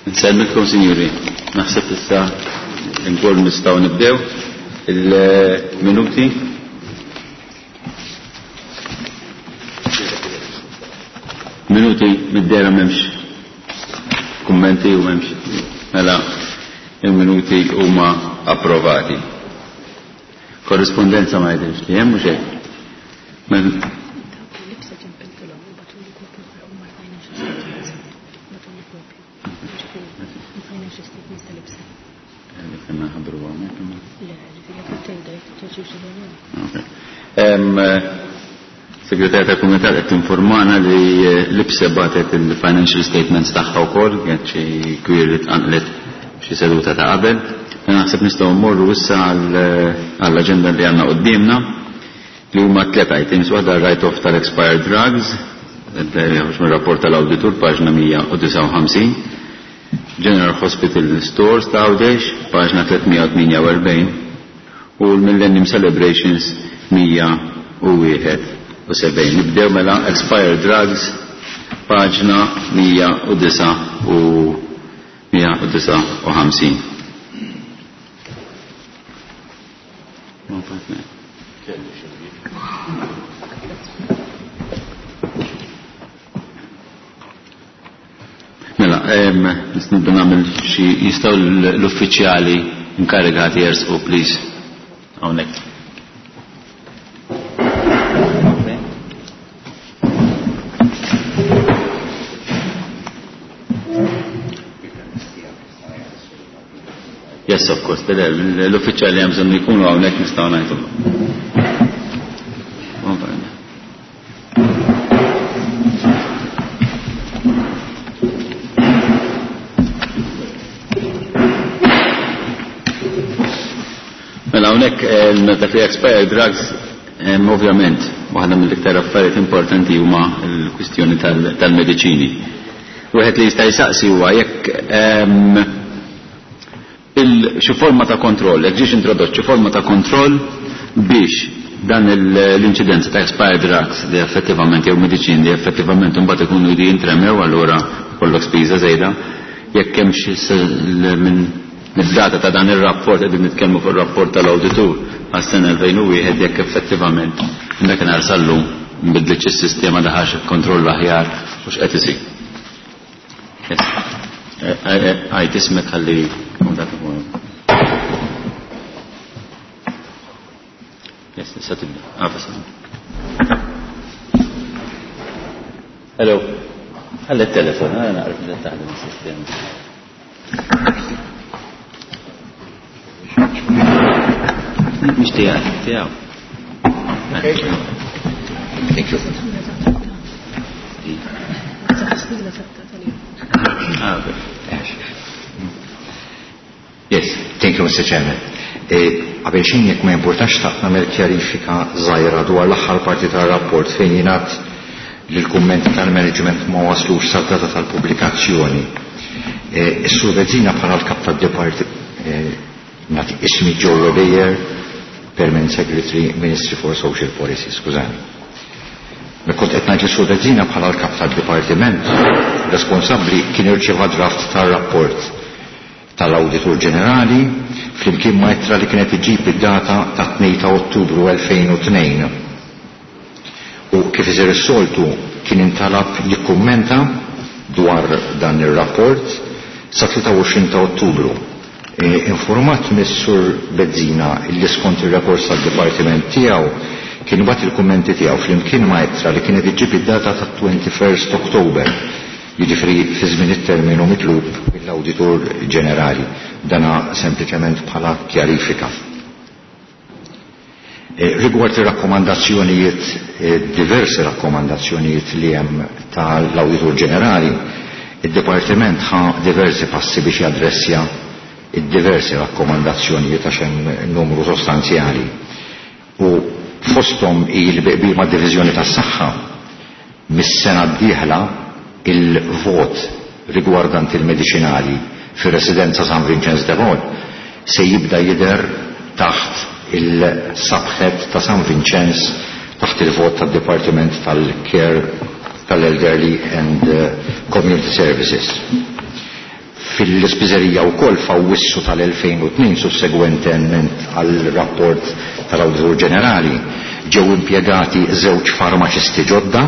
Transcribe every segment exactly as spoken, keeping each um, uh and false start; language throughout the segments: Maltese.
Nselmilkom, Sinjuri. Naħseb issa nkun nistgħu nibdew il-minuti. Minuti mid-dera m'hemmx kummenti u m'hemmx mela il-minuti huma approvati. Korrispondenza ma jidhirx li hemm mhux hekk. Segretarja ta' Kumitat qed tinformana li l-ibse batet il-financial statements tagħha wkoll kien xi kwierit tqanqlet xi seduta ta' qabel. Naħseb nistgħu mmorru issa għall-aġenda li għandna qudiemna li huma tliet items waħda write-off tal-expired drugs, mir-rapport tal-Awditur paġna mija u disa' u ħamsin, General Hospital Stores ta' Għawdex paġna tlietmija u tminja u erbgħin u l-Millennium Celebrations mija u wieħed u sebgħin. Nibdew mela expired drugs paġna mija u disa' u mija u disa' u ħamsin. Mela, nistnibdu nagħmel xi jistgħu l-uffiċjali inkarigati jersqu, please. Hawnhekk. Yes, of course, l-uffiċjali hemm bżonn jkunu hawnhekk nistgħu ngħidu. Mela hawnhekk meta fi expired drugs, ovvjament, waħda mill-iktar affarijiet importanti huma l-kwistjoni tal-mediċini. Wieħed li jista' jsaqsi huwa jekk xi forma ta' kontroll, jekk ġiex introdott xi forma ta' kontroll biex dan l-inċidenza ta' expired drugs li effettivament jew mediċini li effettivament imbagħad ikunu jdi jintremew allura kollok spiża żejda, jekk hemm xi minn mid-data ta' dan ir-rapport qegħdin nitkellmu fuq ir-rapport tal-Awditur għas-sena elfejn u wieħed jekk effettivament dakinhar sallu nbidlitx is-sistema daħax kontroll aħjar u x'qed isir. Għajt ismek ħalli Yes, it's at the Hello. Ħalli t-telefon, għana naqrib li taħdem il-sistema. Mux tijaw, tijaw. Thank you. Yes, thank you, Mister Chairman. Għabel xejn jekk ma importax taqna mel kjarifika żgħira dwar l-aħħar parti tar-rapport fejn jingħad li l-kummenti tal-management ma waslux sal-data tal-pubblikazzjoni. Is-Sur Bezzina bħala l-kap tad-Departiment nagħti ismi Joe Beyer, Permanent Secretary, Ministry for Social Policy, skużani. Kont qed ngħid li Sur Bezzina bħala l-kap tad-Dipartiment responsabbli kien irċeva draft tar-rapport tal-Awditur Ġenerali flimkien ma' ittra li kienet iġib id-data ta' tnejn ta' Ottubru elfejn u tnejn. U kif iżir is-soltu kien intalab jikkummenta dwar dan ir-rapport sa' tlieta u għoxrin ta' Ottubru. E, informat mis-Sur Bezzina illi skont ir-rapport tal-Dipartiment tiegħu kien bat il-kummenti tiegħu flimkien ma' ittra li kienet iġib id-data ta' twenty-first October. Jiġifieri fi żmien it-terminu mitlub mill-Awditur Ġenerali. Dana sempliċement bħala kjarifika. E, rigward ir-rakkomandazzjonijiet, e, diversi rakkomandazzjonijiet li hemm tal-Awditur Ġenerali, id-Dipartiment ħa diversi passi biex jadressja id-diversi rakkomandazzjonijiet għax hemm numru sostanzjali. U fosthom il-biqbil mad-Diviżjoni tas-Saħħa mis-sena d-dieħla il-vot rigwardant il-medicinali fi residenza San Vincenz de Paul se jibda jidher taħt il-sabħet ta' San Vincenz taħt il-vot tad-Dipartiment tal-Care tal-Elderly and uh, Community Services. fil-ispiżerija wkoll f'Awwissu tal-elfejn u tnejn sussegwentement għall-rapport tal-Awditur Ġenerali ġew impjegati żewġ farmaċisti ġodda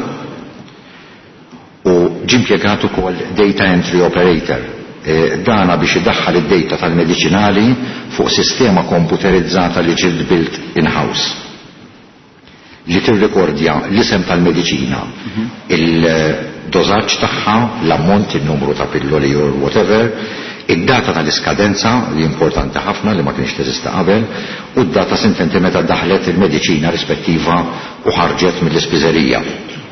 u ġie impjegat ukoll data entry operator. Dana biex idaħħal id-data tal-mediċinali fuq sistema komputerizzata li ġiet built in-house li tirrekordja l-isem tal-mediċina, il-dozaġġ tagħha, l-ammont, il-numru ta' pilloli or whatever, id-data tal-iskadenza li importanti ħafna li ma kienx teżista qabel u d-data sententi meta daħlet il-mediċina rispettiva u ħarġet mill-ispiżerija.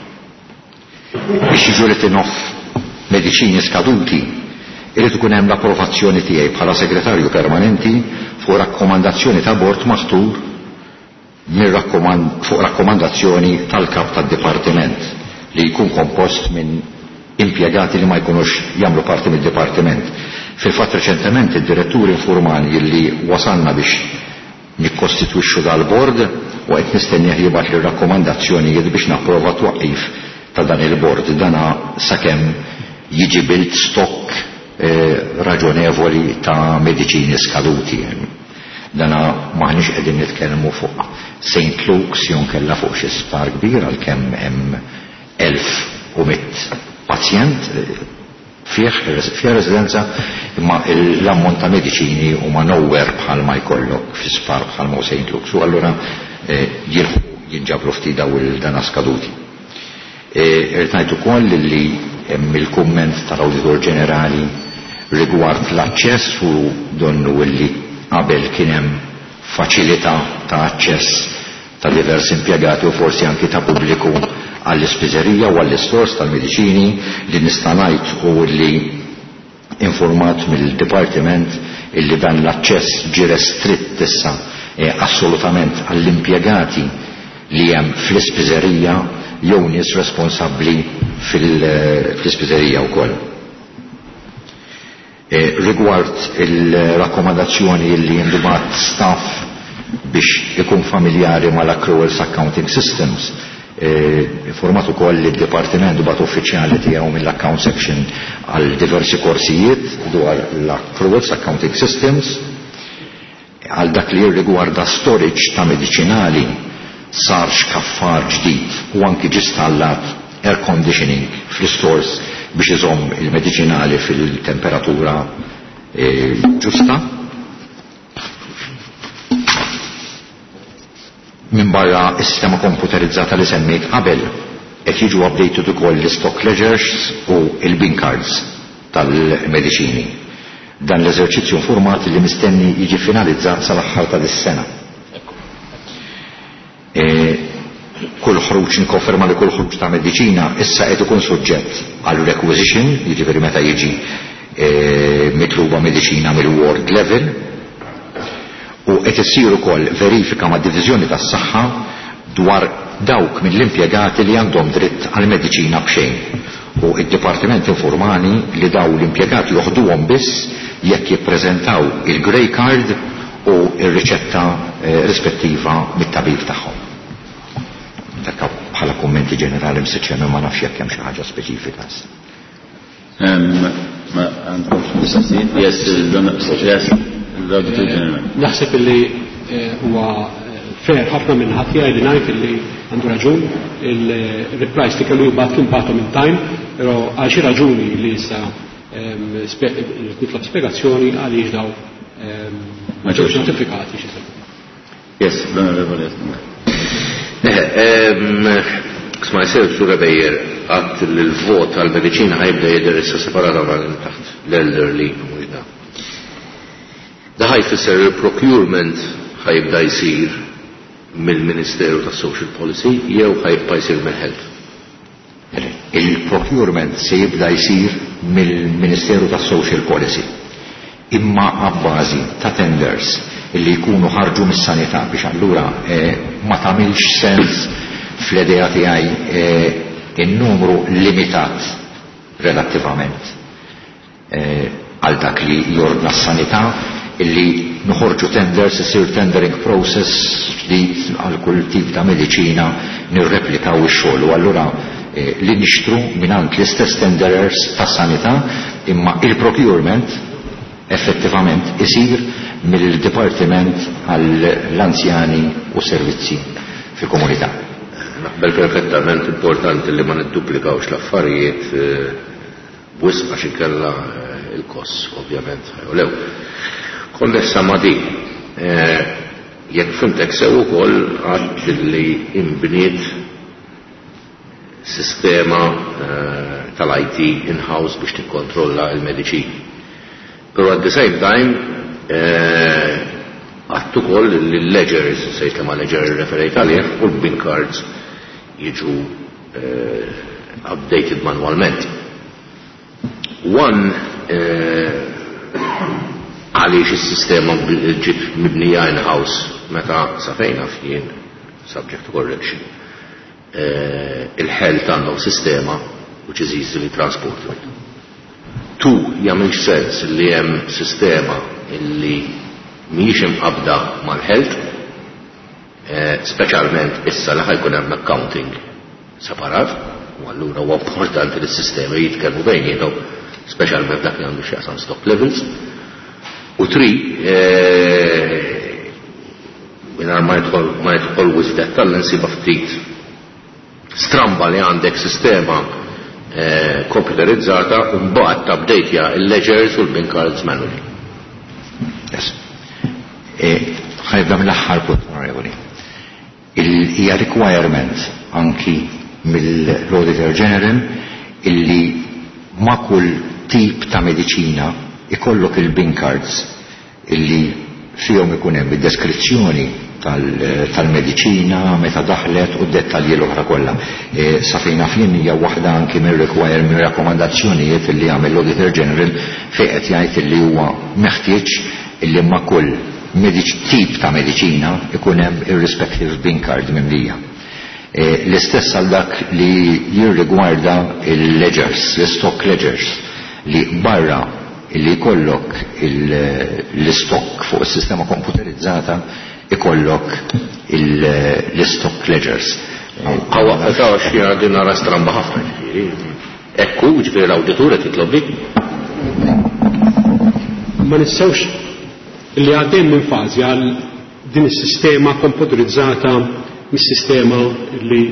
Biex jiġu li tinoff mediċini skaduti irid ikun hemm l-approvazzjoni tiegħi bħala segretarju permanenti fuq rakkomandazzjoni ta' bord maħtur fuq rakkomandazzjoni tal-kap tad-dipartiment li jkun kompost minn impjegati li ma jkunux jagħmlu parti mid-dipartiment. Fil-fatt reċentement id-direttur informali li wasalna biex nikkostitwixxu dal-bord u qed nistennih jibgħat li rakkomandazzjonijiet biex napprova twaqqif ta' dan il-bord. Dana sakemm jiġi bilt stokk eh, raġonevoli ta' mediċini skaduti. Dana maħniex qegħdin nitkellmu fuq Saint Luke's jew kella fuq xi sptar kbir għalkemm hemm elf u mitt pazjent fih fih residenza imma l-ammont ta' mediċini huma nowhere bħal ma jkollok fi sptar bħal ma Saint Luke's u allura jilħu jinġabru ftit daw il-dana skaduti. Irid ngħid ukoll li hemm il-kumment tal-Awditur Ġenerali rigward l-aċċess u donnu illi qabel kien hemm faċilità ta' aċċess ta' diversi impjegati u forsi anki ta' pubbliku għall-ispiżerija u għall-istors tal-mediċini li nista' ngħid u li informat mill-dipartiment illi dan l-aċċess ġie restritt issa assolutament għall-impjegati li hemm fl-ispiżerija jew nies responsabbli fl-ispiżerija wkoll. Eh, rigward il-rakkomandazzjoni li jindubat staff biex ikun familjari mal-accruals accounting systems, informat eh, ukoll li d-Dipartiment dubat uffiċjali tiegħu mill-account section għal diversi korsijiet dwar l-accruals accounting systems għal dak li jirrigwarda storage ta' medicinali sar xkaffar ġdid u anki ġistallat air conditioning fl-stores biex iżomm il-medicinali fil-temperatura ġusta. Min barra is-sistema komputerizzata li semmejt qabel qed jiġu updated ukoll l-stock ledgers u l-bin cards tal-mediċini. Dan l-eżerċizzju informati li mistenni jiġi finalizzat sal-aħħar tal-is-sena. Kull ħruġ nikkonferma li kull ħruġ ta' mediċina issa qed ikun suġġett għal requisition, jiġifieri meta jiġi mitluba mediċina mill-ward level u qed issir ukoll verifika mad-diviżjoni tas-saħħa dwar dawk mill-impjegati li għandhom dritt għal mediċina b'xejn u d-dipartiment informani li daw l-impjegati joħduhom biss jekk jippreżentaw il-grey card u r-riċetta rispettiva mit-tabib tagħhom. Dakka bħala kummenti ġenerali msiċċem ma nafx jekk hemm xi ħaġa speċifika. Ma għandkomx mistoqsijiet? Yes, l-Awditur Ġenerali. Naħseb illi huwa fair ħafna minn ħadd jgħid ngħid illi għandu raġun il-replies li kellu jibgħat kien bagħthom in time, però għal xi raġuni li issa nitlob spjegazzjoni għaliex daw ma ġewx notifikati xi Yes, l-Onorevoli. Ksma jisir Sura Bejjer għat l-vot għal-medicina ħajbda jider issa separata għal taħt l-elderly u jda. Da ħajfisser il-procurement ħajbda jisir mill-Ministeru ta' Social Policy jew ħajbda jisir mill-Health. Il-procurement se jibda jisir mill-Ministeru ta' Social Policy imma għabbażi ta' tenders illi jkunu ħarġu mis-sanità biex allura ma tagħmilx sens fl-idea tiegħi in-numru limitat relattivament għal dak li jordna s-sanità illi noħorġu tenders, isir tendering process ġdid għal kull tip ta' mediċina nirreplikaw ix-xogħol u allura li nixtru mingħand l-istess tenderers tas-sanità imma il-procurement effettivament isir mill-Dipartiment għall-Anzjani u Servizzi fil-Komunità. Naqbel perfettament importanti li ma nidduplikawx l-affarijiet wisq għax ikella il-kost, ovvjament. Lew, konnessa ma di, jekk fimtek sew ukoll għad li imbniet sistema tal-I T in-house biex tikkontrolla il-mediċini. Però at the same time, għattu koll l-ledgers, sejt ma ledger referejt għalih, u l-bin cards jiġu updated manualment. One, għaliex il-sistema ġit mibnija in-house meta safejna f'jien, subject to correction. Il-health għandu sistema which is easily transported. Tu, jagħmel sens li hemm sistema illi mhijiex imqabda mal-health, speċjalment issa li ħajkun hemm accounting separat, u allura huwa importanti li s-sistema jitkellmu bejniethom, speċjalment dak li għandu x'jaqsam stock levels. U tri, mingħajr ma jidħol wisq dettall insiba ftit stramba li għandek sistema computerizzata u mbagħad tabdejtja il-ledgers u l-bin cards manually. Yes. Ħajbda mill-aħħar punt onorevoli. Il-hija requirement anki mill-Auditor General illi ma' kull tip ta' mediċina ikollok il-bin cards illi fihom ikun hemm id-deskrizzjoni tal-mediċina, meta daħlet u d-dettalji l-oħra kollha. Safina fien hija waħda anki mir-requirement rakkomandazzjonijiet illi għamel l-Auditor General fejn qed jgħid illi huwa meħtieġ illi ma' kull tip ta' mediċina ikun hemm ir-respective bin card mimlija. L-istess għal dak li jirrigwarda il-ledgers, l-stock ledgers, li barra li jkollok l-stock fuq is-sistema komputerizzata ikollok l-stock ledgers. Għawa, għawa xie din nara stramba ħafna ġifiri. Ekku, ġifiri l-auditura titlobi? Ma nissewx li għaddem minn fazi għal din is-sistema komputerizzata mis-sistema li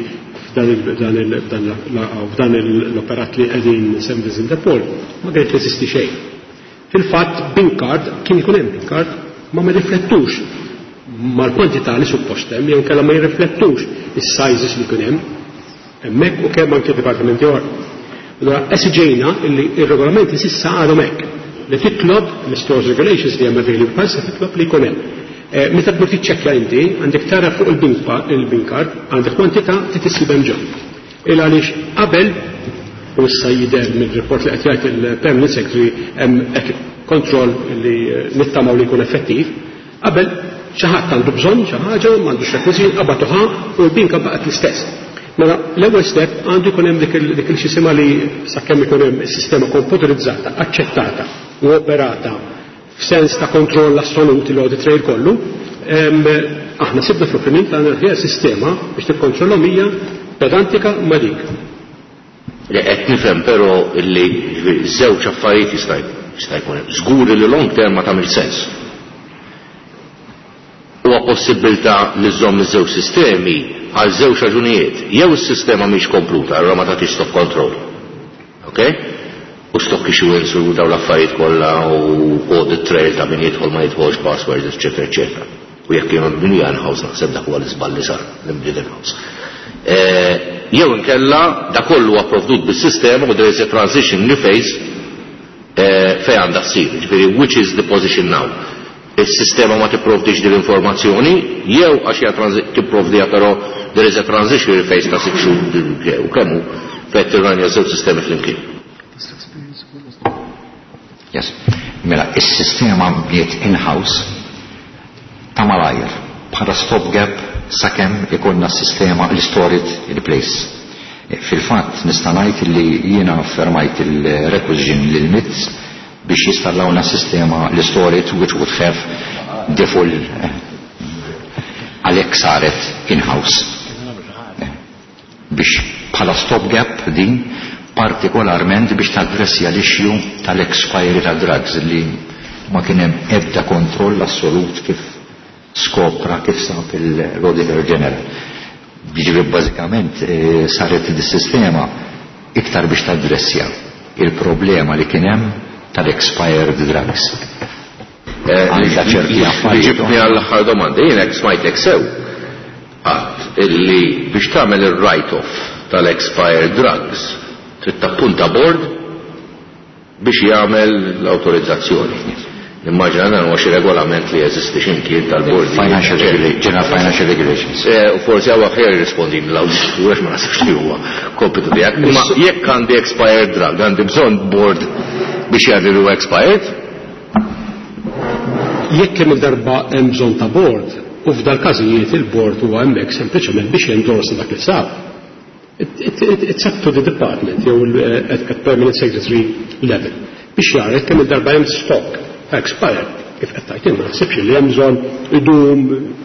f'dan l-operat li għedin Sembres in the Pol ma għed teżisti xejn. Fil-fatt, bin card, kien ikun hemm bin card, ma ma riflettux mal-kwantità li suppostem, jew kellha ma jirriflettux is-sizes li kien hemm, hemmhekk u kemm anke dipartimenti oħra. Allura esiġejna li r-regolamenti s'issa għadhom hekk li titlob l-stores regulations li hemm available pass titlob li jkun hemm. Meta tmur tiċċekkja inti, għandek tara fuq il-bin card, għandek kwantità titissib hemm ġew. Il għaliex qabel u issa jidher mill-report li qed jgħid il-Permanent Secretary hemm kontroll li nittamaw li jkun effettiv, qabel xi ħadd għandu bżonn xi ħaġa m'għandux rekwiżit qabatuha u l-binka baqgħet l-istess. Mela l-ewwel step għandu jkun hemm dik il-xisima li sakemm ikun hemm is-sistema komputerizzata, aċċettata u operata f'sens ta' kontroll assoluti l audit trail kollu, aħna sibna fl-opinjoni tagħna li sistema biex tikkontrollhom hija pedantika ma' dik. Li qed nifhem però li żewġ affarijiet jista' jkun hemm. Żgur li long term ma tagħmel sens. Huwa possibilità li żomm iż-żewġ sistemi għal żewġ raġunijiet. Jew is-sistema mhix kompluta, allura ma tagħtix stock control. Okay? U stock issuance u daw l-affarijiet kollha u audit trail ta' min jidħol ma jidħolx passwords, eċetera, eċetera. U jekk kienu bnija in-house naħseb dak huwa l-iżball li sar l-imbdied in-house. Jew inkella da kollu huwa provdut bis-sistema u there is a transition li face fejn għandha ssir. Ġifieri which is the position now? Is-sistema ma tipprovdix din l-informazzjoni jew għax hija tipprovdiha però there is a transition li face ta' sitt xhur u kemm hu fejn tirranja żewġ sistemi flimkien. Yes. Mela, is-sistema bniet in-house ta' malajr bħala stopgap sakemm ikollna s-sistema li stored in place. Fil-fatt nista' ngħid li jiena affermajt il-requisition lil M I T S biex jistallawna sistema li stored which would have the full għalhekk saret in-house. Biex bħala stopgap din partikolarment biex tadressi għal-ixju tal-expiry tal-drugs li ma kien hemm ebda kontroll assolut kif skopra kif sab il-Auditor General. Jiġri bażikament saret dis-sistema iktar biex tadressja il-problema li kien hemm tal-expired drugs. Għandha ċerti affarijiet. Ġibni għall-aħħar domanda, jiena smajtek sew għadd illi biex tagħmel ir-write-off tal-expired drugs trid tappunta board biex jagħmel l-awtorizzazzjoni. Immaġina dan huwa xi regolament li jeżisti x'imkien tal-board. General Financial Regulations. U forsi hawn aħjar jirrispondi l-awditur għax ma nasibx li huwa kompitu tiegħek. Imma jekk għandi expired drug, għandi bżonn board biex jagħmlu expired? Jekk hemm il-darba hemm bżonn ta' board, u f'dal każijiet il-board huwa hemmhekk sempliċement biex jendorsa dak li sab. It's up to the department, jew at permanent secretary level, biex jara kemm il-darba hemm stock expired, kif qed tajt ma naħsibx li hemm bżonn idum.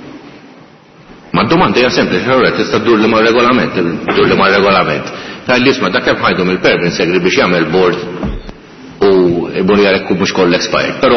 Ma d-domanda hija sempliċi, ħawra tista' ddur li mar-regolament, ddur li mar-regolament. Tal-isma' dak kemm ħajdhom il-permanent secretary biex jagħmel board u jbun jarek mhux kollha expired. Però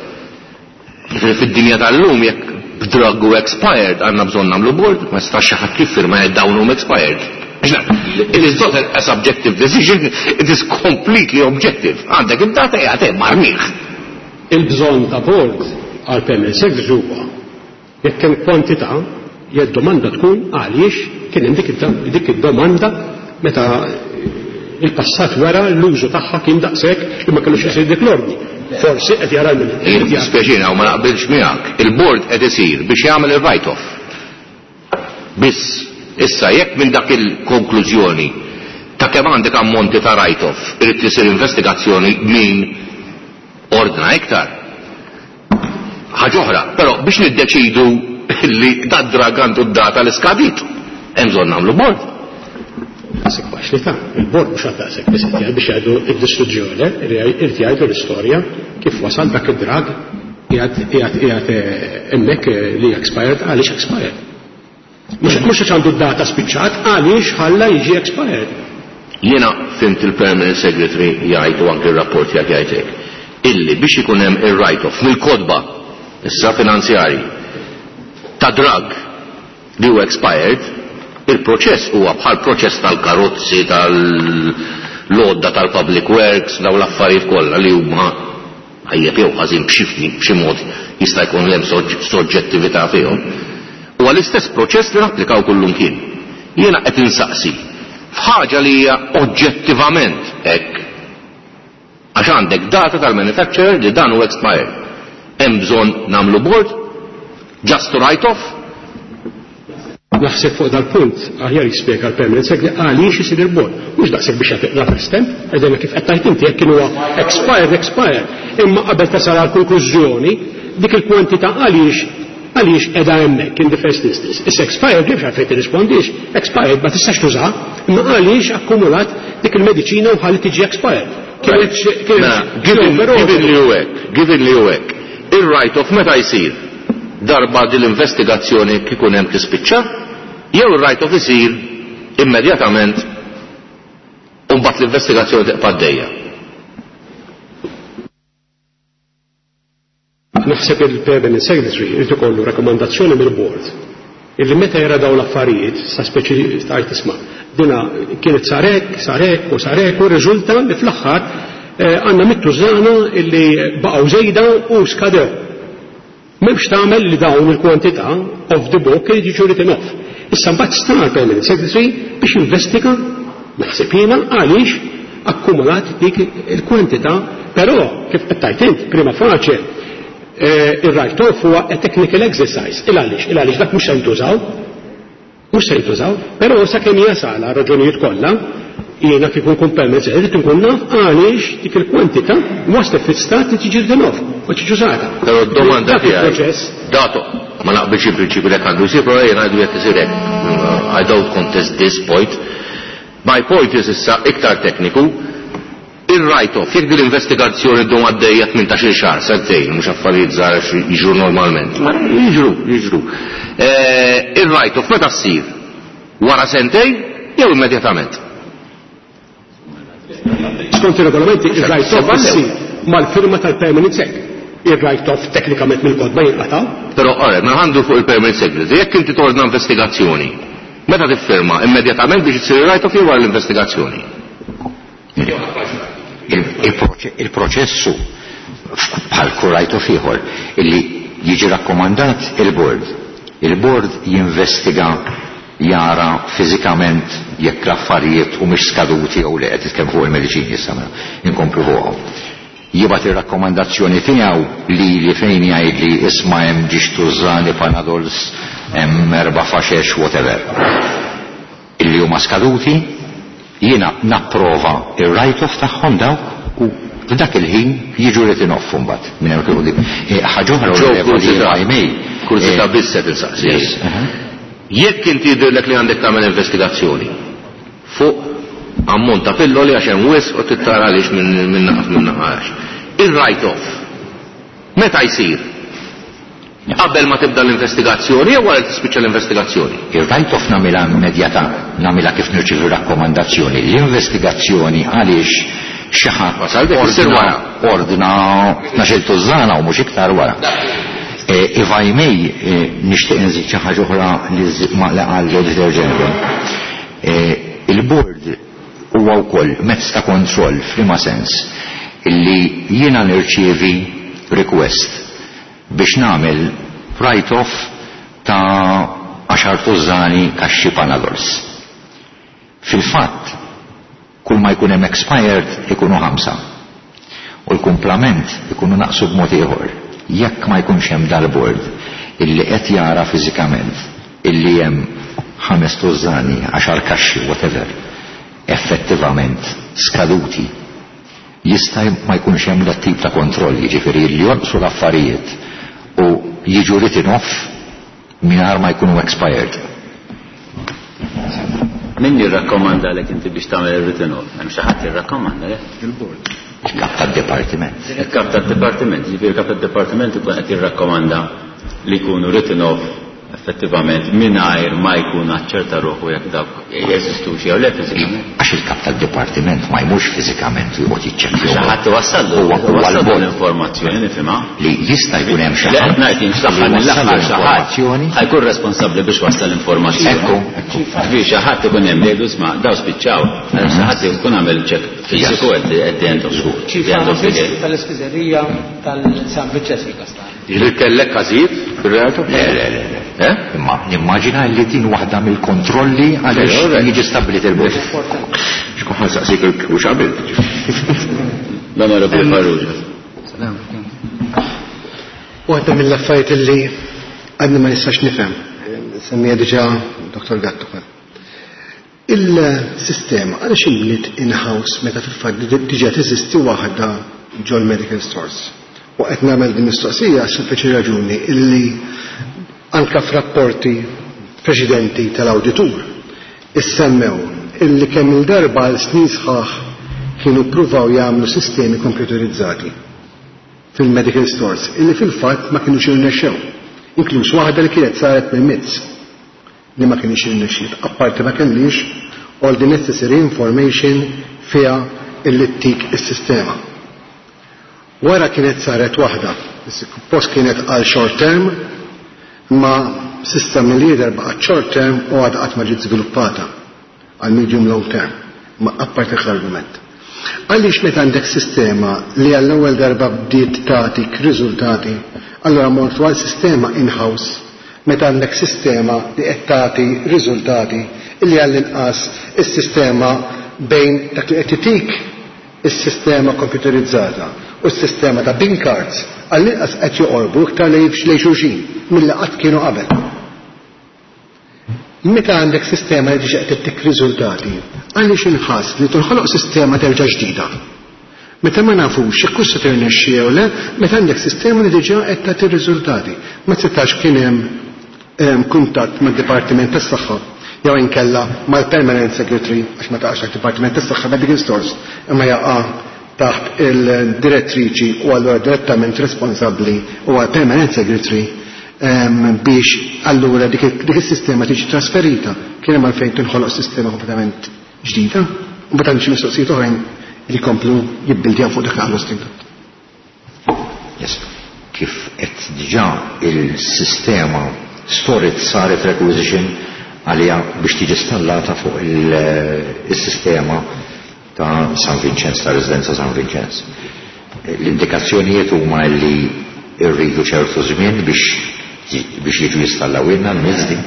fid-dinja tal-lum jekk b'drug u expired għandna bżonn nagħmlu board, ma jistax xi ħadd jiffirma dawn huma expired. It is not a subjective decision, it is completely objective. Għandek id-data jgħatem marmiħ. Il-bżonn ta' board għal permanent secretary huwa jekk hemm kwantità jekk domanda tkun għaliex kien hemm dik id-domanda meta il-passat wara l-użu tagħha kien daqshekk li ma kellux isir dik l-ordni. Forsi qed jara l Speċina u ma naqbilx miegħek. Il-board qed isir biex jagħmel il-write-off. Biss issa jekk minn dak il-konklużjoni ta' kemm għandek ammonti ta' write-off irid tisir investigazzjoni min ordna iktar. Ħaġa oħra, però biex niddeċidu li dat drag għandu d-data l-iskadit, hemm bżonn nagħmlu board. Għasek bax li ta' il-board mhux għaddaqsek biex biex jgħidu id-distruġġjoni, irid jgħidu l-istorja kif wasal dak id-drag qiegħed hemmhekk li expired għaliex expired. Mhux għax għandu d-data spiċċat għaliex ħalla jiġi expired. Jiena fimt il-permanent secretary jgħidu anke r-rapport jgħid jgħidlek illi biex ikun hemm ir-write-off mill-kodba issa finanzjarji ta' drug li huwa expired, il-proċess huwa bħal proċess tal-karozzi, tal-lodda tal-public works, daw l-affarijiet kollha li huma ħajjeb jew ħażin b'xi mod jista' jkun hemm soġġettività fihom. Huwa l-istess proċess li napplikaw kullum kien. Jiena qed insaqsi f'ħaġa li hija oġġettivament hekk għax għandek data tal-manufacturer li dan u expired. Hemm bżonn nagħmlu board? Just to write off? Naħseb fuq dal-punt aħjar jispjega l-permanent secretary għaliex isir il-board. Mhux daqshekk biex jagħti raffer stamp, qegħdin kif qed tajt inti jekk kien huwa expired expired. Imma qabel tasal għall-konklużjoni dik il-kwantità għaliex għaliex qiegħda hemmhekk in the first instance. Is expired kif x'għalfejn tirrispondix, expired ma tistax tużaha, imma għaliex akkumulat dik il-mediċina u ħalli tiġi expired. Given li u hekk, given li u hekk, ir-write-off meta jsir darba dil-investigazzjoni kikun hemm tispiċċa, jew ir-write-off isir immedjatament u mbagħad l-investigazzjoni teqpa' għaddejja. Naħseb il-permanent secretary irid ikollu rakkomandazzjoni mill-board illi meta jara dawn l-affarijiet sa speċi tajt isma' dina kienet sarek, sarek u sarek u riżulta li fl-aħħar għandna mittużana illi baqgħu żejda u skadew. M'hemmx tagħmel li dawn il-kwantità of the book irid jiġu written off. Issa mbagħad sta l-permanent secretary biex investiga naħseb jiena għaliex akkumulat dik il-kwantità, però kif qed tajt int prima faċe il-write-off huwa a technical exercise. Il-għalix, il-għalix dak mux se jintużaw, mux se jintużaw, pero sa' kemm jasala raġunijiet kollha, jiena kif nkun permezz irid nkun naf għaliex dik il-kwantità waslet fil-stat li tiġi rtenof, ma tiġi użata. Però d-domanda tiegħi dato ma naqbilx il-prinċipju li għandu jsir, però jien għandu jekk isir hekk. I don't contest this point. My point is issa iktar tekniku. Il-write-off, jekk din l-investigazzjoni d-dom għaddejja tmintax-il xahar, sentejn, mhux affarijiet żgħar jiġru normalment. Ma jiġru, jiġru. Il-write-off meta ssir? Wara sentejn jew immedjatament? Skont ir-regolamenti il-write-off issir mal-firma tal-permanent sec. il-write-off teknikament mill-kodba jinqata'. Però għarek, naħandu fuq il-permit segretu, jekk inti tordna investigazzjoni, meta tiffirma immedjatament biex issir il-write-off jew wara l-investigazzjoni? Il-proċessu bħal kull write-off ieħor illi jiġi rakkomandat il-board. Il-board jinvestiga jara fiżikament jekk l-affarijiet u mhux skaduti jew li qed jitkellmu fuq il-mediċini issa inkomplu fuqhom. Jibgħat ir-rakkomandazzjoni tiegħu li li fejn jgħidli isma' hemm ġiex tużani panadols hemm erba' faxex whatever. Illi huma skaduti jiena napprova ir-write-off tagħhom dawk u f'dak il-ħin jiġu written off mbagħad minn hemm kien ħaġa oħra kurzita biss qed insaqsi. Jekk inti jidhirlek li għandek tagħmel investigazzjoni fuq ammont ta' pilloli għax hemm wisq u tittara għaliex minn naqas minn naqax. Il-write-off meta jsir? Qabel ma tibda l-investigazzjoni jew wara tispiċċa l-investigazzjoni? Il-write-off nagħmilha immedjata, nagħmilha kif nirċievi rakkomandazzjoni. L-investigazzjoni għaliex xi ħadd ordna naxiltu żana u mhux iktar wara. Iva jmej nixtieq nżid xi ħaġa oħra li qal l-Auditor General. Il-board huwa wkoll mezz ta' kontroll f'liema sens illi jiena nirċievi request biex nagħmel write-off ta' għaxar tużani kaxxi panadols. Fil-fatt kull ma jkun hemm expired ikunu ħamsa u l-kumplament ikunu naqsu b'mod ieħor. Jekk ma jkunx hemm dal-board illi qed jara fiżikament illi hemm ħames tużani, għaxar kaxxi, whatever, effettivament skaduti, jista' ma jkunx hemm dat tip ta' kontroll, jiġifieri li jonqsu l-affarijiet u jiġu written off mingħajr ma jkunu expired. Min jirrakkomanda lek inti biex tagħmel written off? Hemm xi ħadd jirrakkomanda lek? Il-board. Il-kap tad-dipartiment. Il-kap tad-dipartiment, jiġifieri il-kap tad-dipartiment ikun qed jirrakkomanda li jkunu written off effettivament mingħajr ma jkun aċċerta ruħu jekk dawk jeżistux jew le fiżikament. Għax il-kap tad-dipartiment ma jmux fiżikament u jqgħod jiċċekkja. Xi ħadd iwassallu iwassallu l-informazzjoni nifhimha. Li jista' jkun hemm xi ħadd ngħid jinsaħħa mill-aħħar xi ħadd ħajkun responsabbli biex wassal l-informazzjoni. Ekku. Fi xi ħadd ikun hemm jgħidu isma' daw spiċċaw. Xi ħadd ikun għamel ċekk fiżiku at the end of school. Tal-ispiżerija tal-San Vincenzo Kastan. Li kellek każijiet fir-realtà? Le, le, le. Imma nimmaġina li din waħda mill-kontrolli għaliex jiġi stabbilit il-bord. Xkun ħansaqsik u x'qabel. L-Onorevoli Farrugia. Waħda mill-affarijiet li għadni ma nistax nifhem, semmija diġà Doktor Gatto. Il-sistema għaliex inbniet in-house meta fil-fatt diġà teżisti waħda ġol medical stores. U qed nagħmel din mistoqsija sempliċi raġuni illi anke f'rapporti preċedenti tal-awditur issemmew illi kemm il-darba l snin sħaħ kienu ppruvaw jagħmlu sistemi kompjuterizzati fil-medical stores illi fil-fatt ma kienux jirnexxew, inkluż waħda li kienet saret mill-mizz li ma kienx jirnexxiet, apparti ma kellix all the necessary information fiha illi ttik is-sistema. Wara kienet saret waħda, post kienet għal short term, ma sistema li jidher baqgħet short term u għadha qatt ma ġiet żviluppata għal medium long term, ma apparti l-argument. Għaliex meta għandek sistema li għall-ewwel darba bdiet tagħtik riżultati, allura mort għal sistema in-house, meta għandek sistema li qed tagħti riżultati li għall-inqas is-sistema bejn dak li qed titik is-sistema kompjuterizzata u s-sistema ta' PIN cards għall-inqas qed joqorbu iktar lejn xulxin milli qatt kienu qabel. Meta għandek sistema li diġà qed tittik riżultati, għaliex inħass li tinħoloq sistema terġa' ġdida. Meta ma nafux jekk se tirnexxi jew le, meta għandek sistema li diġà qed tagħti riżultati. Ma tistax kien hemm kuntatt mad-Dipartiment tas-Saħħa jew inkella mal-Permanent Secretary għax ma taqax Dipartiment tas-Saħħa medical stores imma jaqa' taħt il-direttriċi u allura direttament responsabbli u għal-Permanent Secretary biex allura dik is-sistema tiġi trasferita. Kien hemm għalfejn tinħoloq sistema kompletament ġdida u meta nixi mistoqsijiet oħrajn li jkomplu jibbildjaw fuq dak l-għallu stinta. Yes. kif qed diġà il-sistema storit saret requisition għalija biex tiġi installata fuq il-sistema ta' San Vincenz, ta' residenza San Vincenz. L-indikazzjonijiet huma li rridu ċertu żmien biex biex jiġu jistallaw ilna l-mizdi.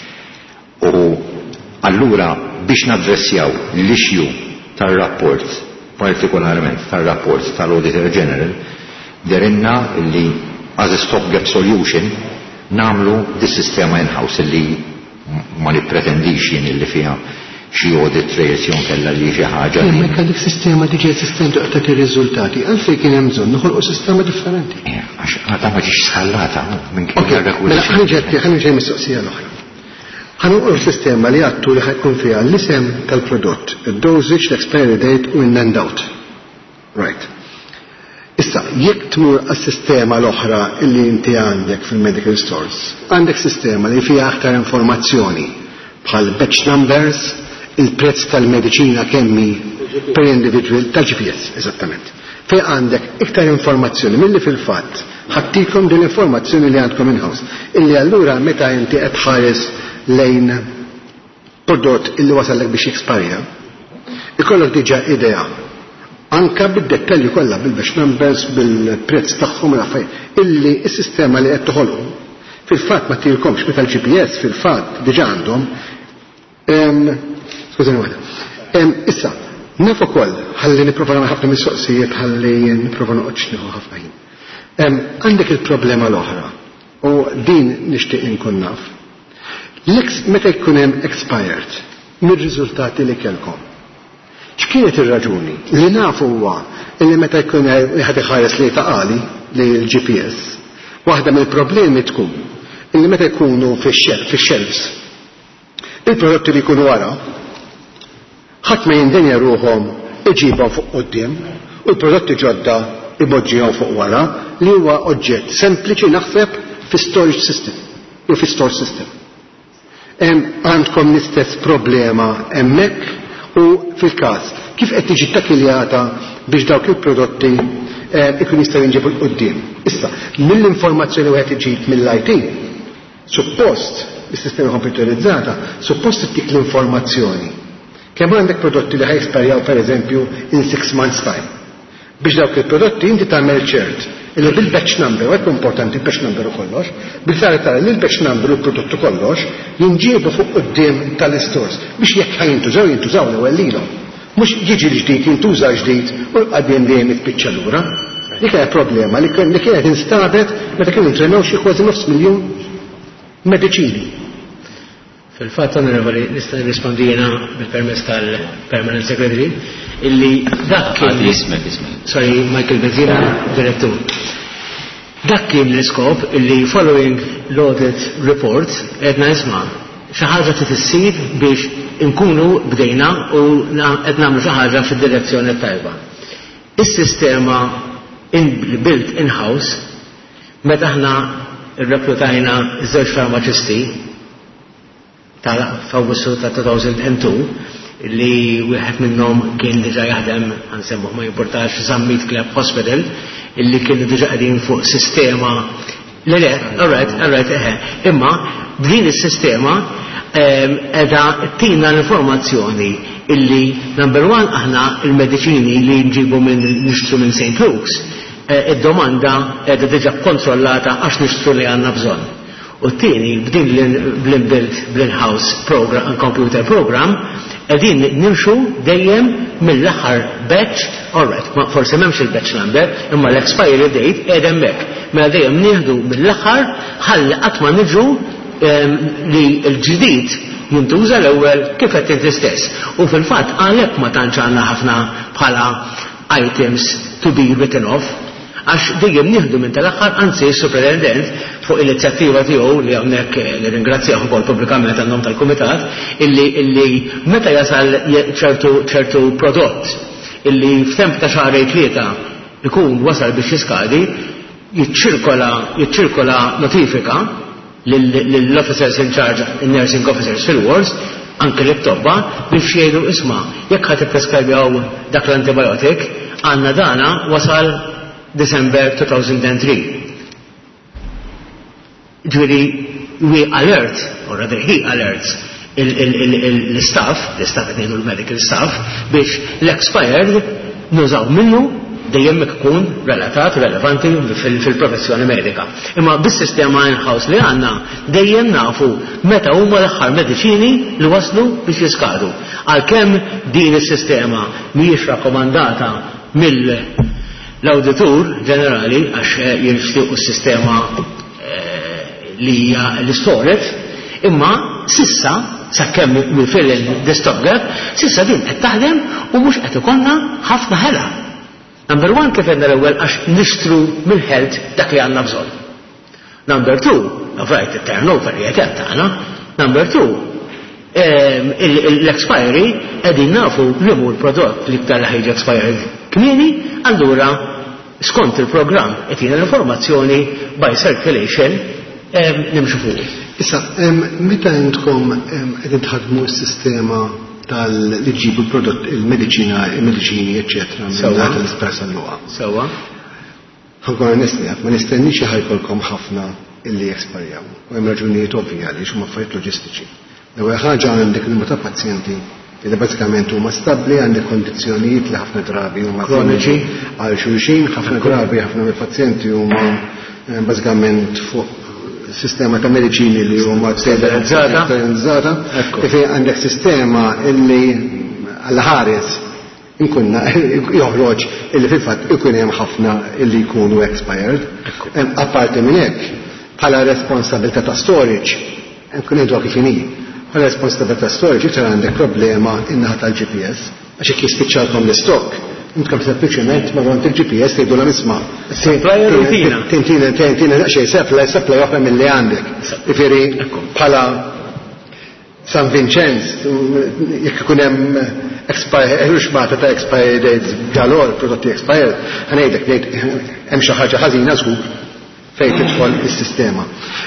U allura biex naddressjaw l-ixju tar-rapport, partikolarment tar-rapport tal-Auditor General, derinna li as a stopgap solution namlu dis-sistema in-house li ma nippretendix jien illi fiha xi audit trails jew kellha li xi ħaġa. Imma kellik sistema diġà esistenti qed tagħti riżultati, għalfejn kien hemm bżonn noħolqu sistema differenti. Għax għadha ma ġiex skallata minn kien jardak. Mela ħanġetti ħanġej mistoqsija l-oħra. Ħanqu sistema li għattu li ħajkun fiha l-isem tal-prodott, id-dosage, l-expiry date u n-end out. Right. Issa, jekk tmur għas-sistema l-oħra illi inti għandek fil-medical stores, għandek sistema li fiha aktar informazzjoni bħal batch numbers, il-prezz tal-medicina kemmi per individual tal-G P S, eżattament. Fej għandek iktar informazzjoni milli fil-fatt ħattikom din l-informazzjoni li għandkom in-house, illi allura meta inti qed ħares lejn prodott illi wasallek biex jiksparja, ikollok diġà idea anka bid-dettalji kollha bil-batch numbers, bil-prezz tagħhom l-affaj, illi s-sistema li qed toħolqu fil-fatt ma tirkomx meta l-G P S fil-fatt diġà għandhom. Skużani wara. Issa, naf ukoll ħalli nipprova nagħmel ħafna mistoqsijiet ħalli nipprova noqgħodx nieħu ħafna ħin. Għandek il-problema l-oħra u din nixtieq inkun naf. Meta jkun hemm expired mir-riżultati li kellkom. X'kienet ir-raġuni? Li nafu huwa li meta jkun wieħed iħares li taqali li l-G P S, waħda mill-problemi tkun illi meta jkunu fix-shelves il-prodotti li jkunu wara ħadd ma jindenja ruhom iġibhom fuq quddiem u l-prodotti ġodda iboġġihom fuq wara li huwa oġġett sempliċi naħseb fi storage system jew fi store system. Għandkom l-istess problema hemmhekk u fil-każ kif qed tiġi takiljata biex dawk il-prodotti ikun jistgħu jinġibu l-quddiem. Issa, mill-informazzjoni wieħed iġib mill-I T, suppost is-sistema komputerizzata, suppost tittik l-informazzjoni. Kemm għandek prodotti li ħajsperjaw pereżempju in six months time. Biex dawk il-prodotti inti tagħmel ċert illi bil-batch number, u għekku importanti il-batch number u kollox, bil-sari tara li l-batch number u l-prodottu kollox jinġibu fuq qudiem tal-istors biex jekk ħajintużaw jintużaw l-ewwel lilhom. Mhux jiġi l-ġdid jintuża ġdid u qegħdin dejjem jitpiċċa lura. Dik hija problema li kienet instabet meta kienu ntrenaw xi kważi nofs miljun mediċini. Fil-fatt onorevoli nista' nirrispondina bil-permess tal-Permanent Secretary illi dak kien sorry Michael Bezzina, direttur. Dak kien l-iskop illi following l-audit report edna isma' xi ħaġa trid issir biex inkunu bdejna u qed nagħmlu xi ħaġa fid-direzzjoni tajba. Is-sistema built in-house meta aħna rrekrutajna ż-żewġ farmaċisti tal-Fawwissu ta' two thousand two li wieħed minnhom kien diġà jaħdem ħansemmuh ma jimpurtax Zammit Club Hospital illi kienu diġà qegħdin fuq sistema le le, all right, all right, eħe. Imma b'din is-sistema qiegħda tina l-informazzjoni illi number one aħna il-mediċini li nġibu minn nixtru minn Saint Luke's id-domanda qiegħda diġà kontrollata għax nixtru li għandna bżonn. U t-tieni b'din l-inbuilt bl-in-house program, computer program, qegħdin nimxu dejjem mill-aħħar batch, all right, forsi m'hemmx il-batch number, imma l-expiry date qiegħed hemmhekk. Mela dejjem nieħdu mill-aħħar ħalli qatt ma niġu li l-ġdid jintuża l-ewwel kif qed inti stess. U fil-fatt għalhekk ma tantx għandna ħafna bħala items to be written off, għax dejjem nieħdu minn tal-aħħar anzi s-superintendent fuq l-inizjattiva tiegħu li hawnhekk nirringrazzjah ukoll pubblikament għan-nom tal-kumitat illi illi meta jasal ċertu ċertu prodott illi f'temp ta' xahrej tlieta ikun wasal biex jiskadi jiċċirkola jiċċirkola notifika lill-officers in charge, in-nursing officers fil-wards, anke l-tobba biex jgħidu isma' jekk ħadd ippreskribaw dak l-antibiotic għandna dana wasal December two thousand three. Ġifieri we alert, or rather he alerts l-staff, l-staff qed ngħidu l-medical staff biex l-expired nużaw minnu dejjem ikun relatat relevanti fil-professjoni medika. Imma bis-sistema in-house li għandna dejjem nafu meta huma l-aħħar mediċini li waslu biex jiskadu. Għalkemm din is-sistema mhijiex rakkomandata mill-awditur ġenerali għax jirixtiequ s-sistema li hija l-storage, imma sissa sakemm mill-fill distogger, sissa din qed taħdem u mhux qed ikollna ħafna ħela. Number one kif għedna l-ewwel għax nixtru mill-ħelt dak li għandna bżonn. Number two, avajt it-turnover li qed tagħna. Number two, l-expiry qegħdin nafu li hu l-prodott li iktar ħejġi expired kmieni, allura skont il-programm qed jiena l-informazzjoni by circulation nimxu fuq. Issa, meta intkom qegħdin tħaddmu s-sistema tal-li ġibu l-prodott, il-medicina, il-medicini, eccetera, minn data l-espressa l-luqa. Sewa. Għankun nistijak, ma nistenni ħajkolkom ħafna illi jesparjaw. U hemm raġunijiet ovvja li xumma affarijiet loġistiċi. L-ewwel ħaġa għandek numru ta' pazjenti li bażikament huma stabbli, għandek kondizzjonijiet li ħafna drabi huma kroniċi għal xulxin, ħafna drabi ħafna mill-pazjenti huma bażikament fuq sistema ta' mediċini li huma sterilizzata, kif għandek sistema illi għall-ħares inkunna joħroġ illi fil-fatt ikun hemm ħafna illi jkunu expired. Apparti minn hekk, bħala responsabilità ta' storage, nkun ngħidu kif inhi, bħala responsabilità ta' storage iktar għandek problema in-naħa tal-G P S għax jekk jispiċċalkom l-istock. Intkom sempliċement ma għont il-G P S tgħidu la nisma'. Supply rutina. Tintina tintina xejn supply supply oħra milli għandek. Ifieri bħala San Vincenz jekk ikun hemm ruxmata ta' expiry dates galor prodotti expired, ħanejdek ngħid hemm xi ħaġa ħażina żgur fejn tidħol is-sistema.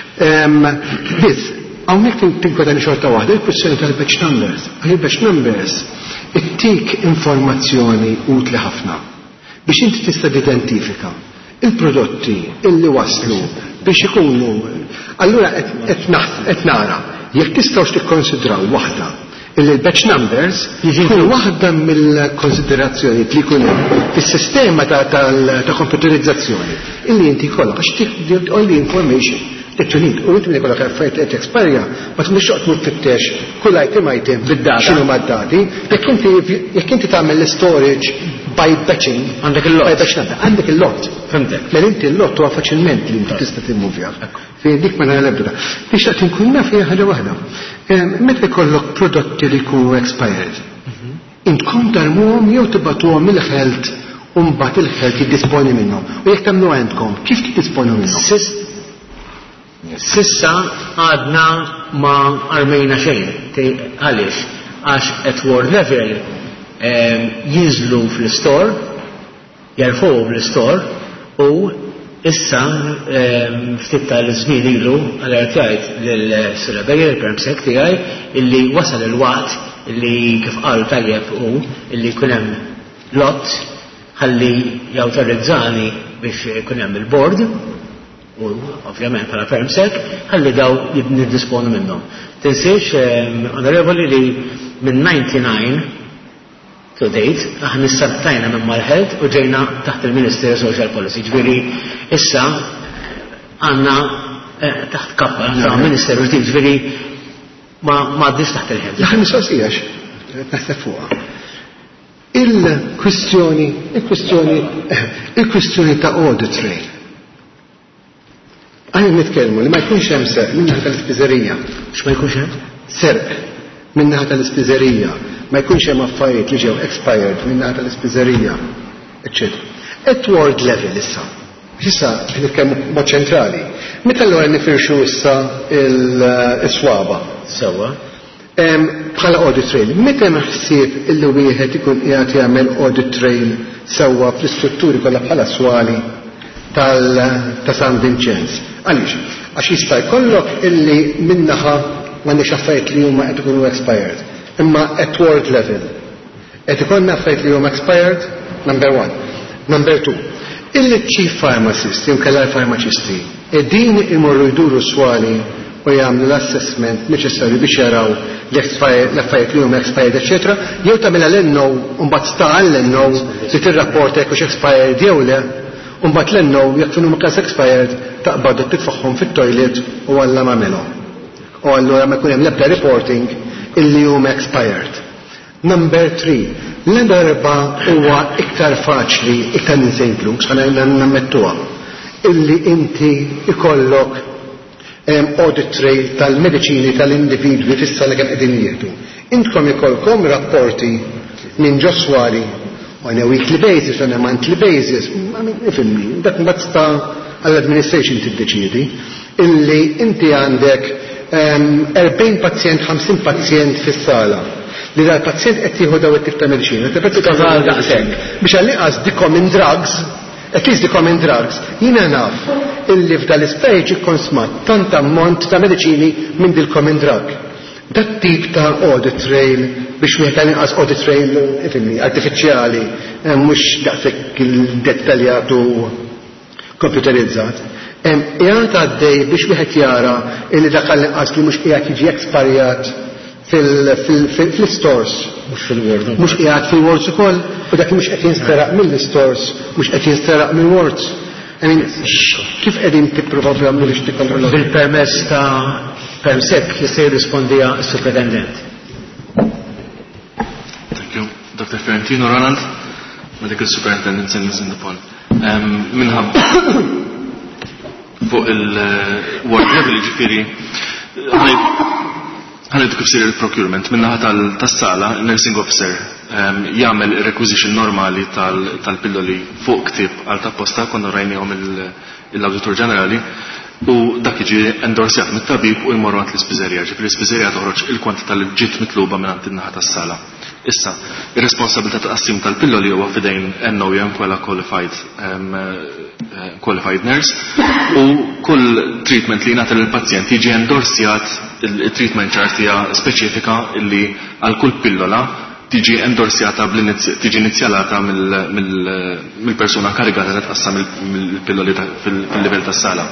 Biss hawnhekk tinkwetani xorta waħda il-kwistjoni tal-batch numbers. Il-batch numbers ittik informazzjoni utli ħafna biex inti tista' tidentifika il-prodotti illi waslu biex ikunu. Allura qed nara jekk tistgħux tikkonsidraw waħda il-batch numbers jkun waħda mill-konsiderazzjoni li jkun hemm fis-sistema ta' computerizzazzjoni illi inti kollha għax only information T-ċunit, u inti minni affarijiet qed expirja, ma tmux toqgħod tfittex kull item item bid-data x'inhu mad-dati, jekk inti tagħmel l-storage by batching għandek il-lot. Għandek il-lot. Fhimtek. Mela inti l-lot huwa faċilment li inti tista' timmuvjah. Fejn dik ma nagħlebda. Biex qed inkun naf hija ħaġa waħda. Meta jkollok prodotti li jkunu expired, intkom darmuhom jew tibgħatuhom mill-ħelt u mbagħad il-ħelt jiddisponi minnhom. U jekk tagħmlu għandkom, kif tiddisponu minnhom? Sissa għadna ma armejna xejn. Għaliex? Għax at ward level jinżlu fl-istor, jarfuw fl-istor u issa ftit tal-żmien ilu għal-artjajt l-Sulabejer, il-Permsek tiegħi, illi wasal il-waqt illi kif qal tajjeb u illi kunem lot ħalli jawtorizzani biex kunem il-board u ovvjament bħala Permsek ħalli daw niddisponu minnhom. Tinsiex, onorevoli, li minn ninety-nine to date aħna issattajna minn mal-Health u ġejna taħt il-Ministry Social Policy. Ġifieri issa għandna taħt kappa ta' Ministeru ġdid, ġifieri ma għaddix taħt il-Health. L-aħħar mistoqsijax naħseb fuqha. Il-kwistjoni, il-kwistjoni, il-kwistjoni ta' audit trail. Għajn nitkellmu li ma jkunx hemm serq minnaħa tal-ispiżerija. X'ma jkunx hemm? Serq minnaħa tal-ispiżerija. Ma jkunx hemm affarijiet li ġew expired minnaħa tal-ispiżerija, eċċetera. At ward level issa. Issa nitkellmu mod ċentrali. Meta allura nifirxu issa il-swaba. Sewwa. Bħala audit trail, meta naħsib illi wieħed ikun qiegħed jagħmel audit trail sewwa fl-istrutturi kollha bħala swali ta' San Vincenz. Għaliex? Għax jista' jkollok illi minnaħa m'għandix affarijiet li huma qed ikunu expired. Imma at ward level. Qed ikollna affarijiet li huma expired, number one. Number two. Illi chief pharmacist, jew kellha l-farmaċisti, Din imorru jduru swali u jagħmlu l-assessment neċessarju biex jaraw l-affarijiet li huma expired, eċetera, jew tagħmilha l-ennow u mbagħad sta' l-ennow li tirrapporta jekk hux expired jew le, u mbagħad l-ennow jekk kienu każ expired taqbad titfaħħhom fit-toilet u alla m'għamilhom. U allura ma jkun hemm l-ebda reporting illi huma expired. Number three, l-darba huwa iktar faċli, iktar ninsejplu, x'ħana nammettuha, illi inti ikollok um, audit trail tal-mediċini tal-individwi fissa li kemm qegħdin jieħdu. Intkom ikollkom rapporti minn ġoswari on a weekly basis, on a monthly basis, ifimni, dak mbagħad sta għall-administration tiddeċiedi illi inti għandek um, erbgħin pazjent, ħamsin pazjent fis-sala li dal-pazjent qed jieħu daw it-tip ta' mediċina. Biex għall-inqas di common drugs, at least di common drugs, jiena naf illi f'dal-istage ikkun smat tant ammont ta' mediċini minn dil-common drug. Dat tip ta' audit trail biex wieħed għall-inqas audit trail ifimni artifiċjali, mhux daqshekk il-dettaljatu computerizzat. Qiegħed għaddej biex wieħed jara illi dak għall-inqas li mhux qiegħed jiġi exparjat fil-stores, mux fil-Word, mux qiegħed fil-Words ukoll, u dak mux qed jinsteraq mill-stores, mux qed jinsteraq mill-Words. I mean, kif qegħdin tippruvaw tagħmlu biex tikkontrollaw? Bil-permess ta' permsek jista' jirrispondija s-Superintendent. Thank you. Doctor Fiorentino Ronald, Medical Superintendent in the Pond. Minħabba fuq il-Word level ġifieri ħanet kif sir il-procurement minnaħa tas-sala, il-nursing officer jagħmel requisition normali tal-pilloli fuq ktib għal tapposta konna rajnihom l-Awditur Ġenerali u dak jiġi endorsjat mit-tabib u jmorru għand l-ispiżerija. Ġifieri l-ispiżerija toħroġ il-kwantità li ġiet mitluba minn għand in-naħa tas-sala. Issa, ir-responsabilità ta' qassim tal-pilloli huwa fidejn N O M kwella qualified qualified nurse u kull treatment li jingħata lill-pazjent jiġi endorsjat il-treatment chart hija speċifika illi għal kull pillola tiġi endorsjata tiġi inizjalata mill-persuna karigata li tqassam il-pilloli fil-livell tas-sala.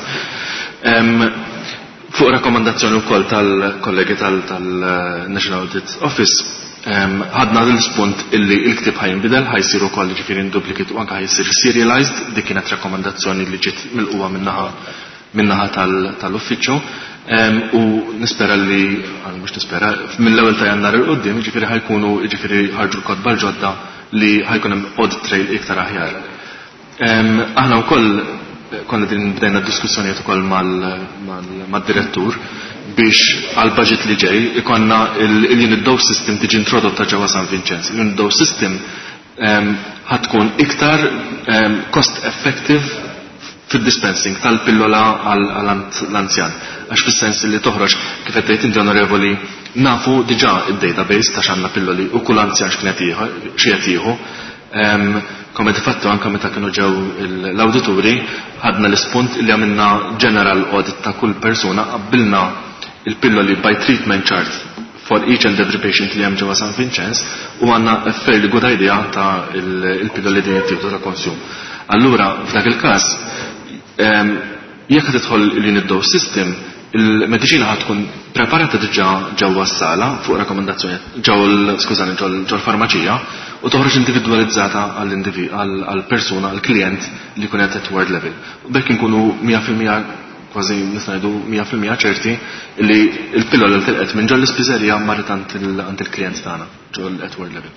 Fuq rakkomandazzjoni wkoll tal-kollegi tal-National Audit Office ħadna l-spunt illi il-ktib ħajnbidel ħajsiru wkoll ġifieri duplicate u anke ħajsir serialized, dik kienet rakkomandazzjoni li ġiet milquha minnaħa minnaħa tal-uffiċċju u nispera li mhux nispera mill-ewwel ta' Jannar il qudiem ġifieri ħajkunu ġifieri ħarġu l-kod bal-ġodda li ħajkun hemm audit trail iktar aħjar. Aħna wkoll konna din bdejna diskussjonijiet ukoll mad-direttur biex għal budget li ġej ikonna il-unit dose system tiġi introdotta ġewwa San Vincenz. Il-unit dose system ħatkun iktar cost effective fil-dispensing tal-pillola għall-anzjan. Għax fil-sens li toħroġ kif qed tgħid inti onorevoli nafu diġà id-database ta' x'għandna pilloli u kull anzjan x'qed jieħu. Kom qed ifattu anke meta kienu ġew l-awdituri ħadna l-ispunt li għamilna general audit ta' kull persuna qabbilna il-pilloli by treatment chart for each and every patient li hemm ġewwa San Vincenz u għandna a fairly good idea ta' il-pilloli din jittieħdu ta' konsum. Allura f'dak il-każ jekk tidħol il-unit dose system, il-mediċina ħad tkun preparata diġà ġewwa s-sala fuq rakkomandazzjoni ġew skużani ġew l-farmaċija u toħroġ individwalizzata għall-persuna, għall-klient li jkun qed at ward level. U bekk inkunu mija fil-mija kważi nista' ngħidu mija fil-mija ċerti li l-pillola li tilqet minn ġol l-ispiżerija marret għand il-klient tagħna ġol at ward level.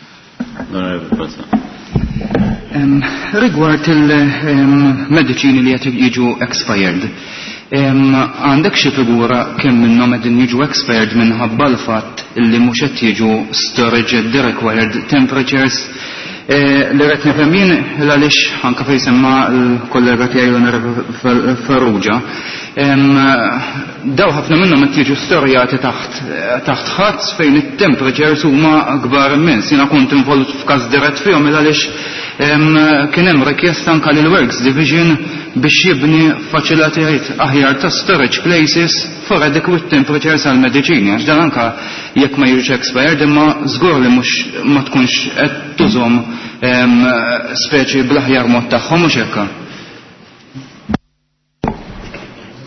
Rigward il-mediċini li qed jiġu expired, għandek xi figura kemm minnhom qegħdin jiġu expired minħabba l-fatt li mhux qed jiġu storage at the required temperatures li qed nifhem jien għaliex anke fejn semma l-kollega tiegħi l-Onorevoli Farrugia daw ħafna minnhom qed jiġu storjati taħt taħt ħazz fejn it-temperatures huma kbar immens. Jiena kont involut f'każ dirett fihom għaliex kien hemm rikjesta anke lil Works Division biex jibni faċilitajiet aħjar ta' storage places for adequate temperatures għal mediċini għax dan anke jekk ma jiġux expired imma żgur li mhux ma tkunx qed tużhom speċi bl-aħjar mod tagħhom mhux hekk.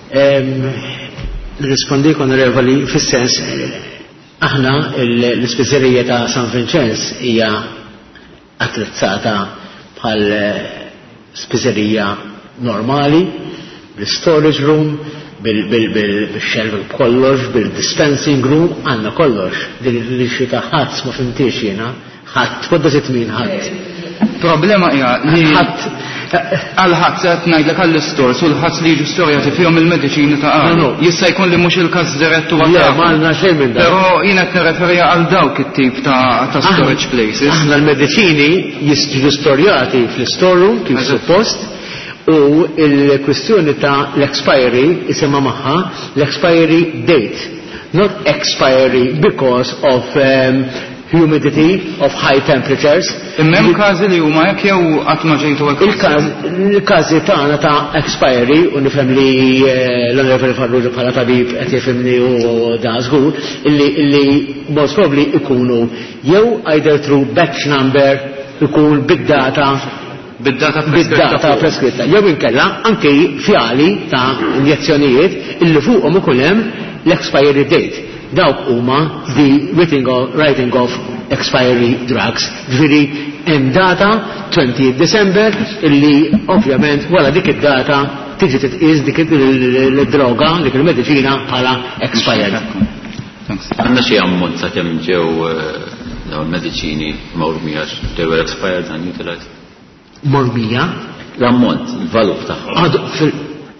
Rispondi onorevoli fis-sens aħna l-ispiżerija ta' San Vincenz hija attrezzata bħal spiżerija normali, bil-storage room, bil-shelving kollox, bil-dispensing room, għandna kollox. Din il-rixi ta' ħadd ma fimtiex jiena, ħadd, wadda sitt min ħadd. Problema hija li għal-ħadd qed ngħidlek għall-istors u l-ħadd li jiġu storjati fihom il-mediċini ta' għal. Jista' jkun li mhux il-każ direttu għal. Le, ma għandna xejn minn dak. Però jiena qed nirreferija għal dawk it-tip ta' storage places. Aħna l-mediċini jiġu storjati fl-storeroom kif suppost u l-kwistjoni ta' l-expiry isimha magħha l-expiry date, not expiry because of um, humidity, of high temperatures. Immem każi li huma jekk jew qatt ma ġejtu il-każi tagħna ta' expiry u nifhem li l-onorevoli Farrugia bħala tabib qed jifhimni u da żgur illi most probably ikunu jew either through batch number ikun bid-data bid-data bid-data preskritta jew inkella anke fjali ta' injezzjonijiet illi fuqhom ikun hemm l-expiry date. Dawk huma the writing of, writing of expiry drugs. Ġifieri hemm data twentieth December illi ovvjament wara dik id-data tiġi titqis dik id-droga, dik il-mediċina bħala expired. Għandna xi ammont sa kemm ġew dawn mediċini mawrmija they were expired and utilized. Mormija? L-ammont, il-valur tagħha. Għadu fil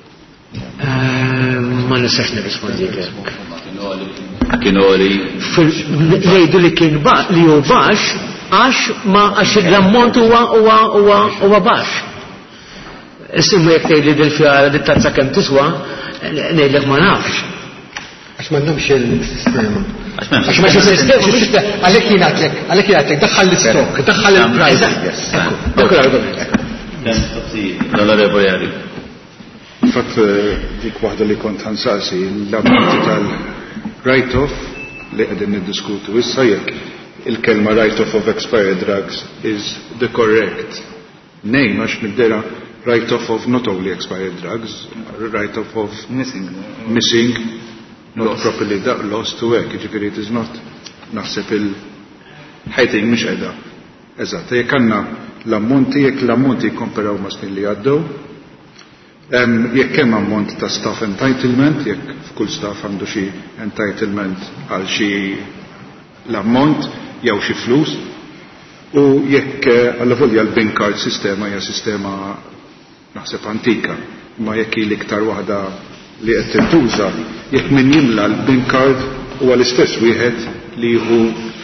ma nistax nirrispondi hekk. Kienu li jgħidu li kien li hu baxx għax ma għax l-ammont huwa huwa huwa huwa baxx. Issimmu jekk tgħidli dil-fjara dit-tazza kemm tiswa, ngħidlek ma nafx. Għax m'għandhomx il-sistema. Għax ma sistema għalhekk jien għadlek, għalhekk jien għadlek daħħal l-istok, daħħal il-price. Dak l-argument. L-onorevoli Ari. Fatt dik waħda li kont ħansaqsi l-ammonti tal-write-off li qegħdin niddiskutu issa jekk il-kelma write-off of expired drugs is the correct name għax nibdera write-off of not only expired drugs, write-off of missing, missing not lost. Properly lost to work, ġifieri it is not naħseb il-ħajtin mhux qiegħda. Eżatt, jekk għandna l-ammonti jekk l-ammonti jkomparaw ma' snin li għaddew. Jekk hemm ammont ta' staff entitlement, jekk f'kull staff għandu xi entitlement għal xi l-ammont jew xi flus, u jekk alla volja l-bank card sistema hija sistema naħseb antika, ma jekk hi l-iktar waħda li qed tintuża, jekk min jimla l-bank card huwa l-istess wieħed li jieħu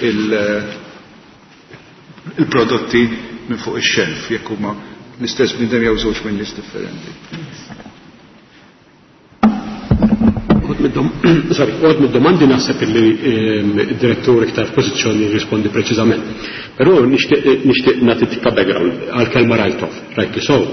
il-prodotti minn fuq ix-xelf jekk huma l-istess bnidem jew żewġ minn nies differenti. Għod mid-domandi naħseb li id-direttur iktar pożizzjoni rispondi preċiżament. Però nixtieq nagħti ta' background għal-kelma write-off, right to sow.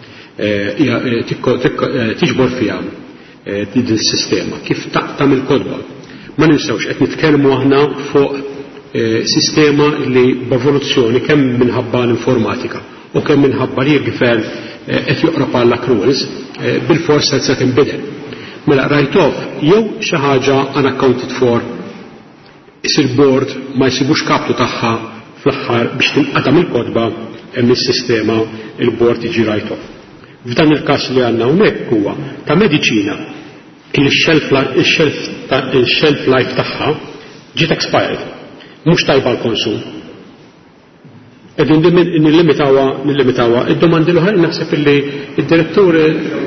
Tiġbor fiha din is-sistema kif taqtam il-kodba. Ma ninsewx qed nitkellmu aħna fuq sistema li b'evoluzzjoni kemm minħabba l-informatika u kemm minħabba li l-gvern qed joqrob għall accruals bil-fors se tinbidel. Mela write-off jew xi ħaġa unaccounted for isir board ma jsibux kaptu tagħha fl-aħħar biex tinqatam il-kodba hemm is-sistema il-board jiġi write-off. F'dan il-każ li għandna hawnhekk huwa ta' mediċina il-shelf life tagħha ġiet expired, mhux tajba l-konsum. Qegħdin nillimitawha nillimitawha id-domandi l-oħra naħseb illi id-direttur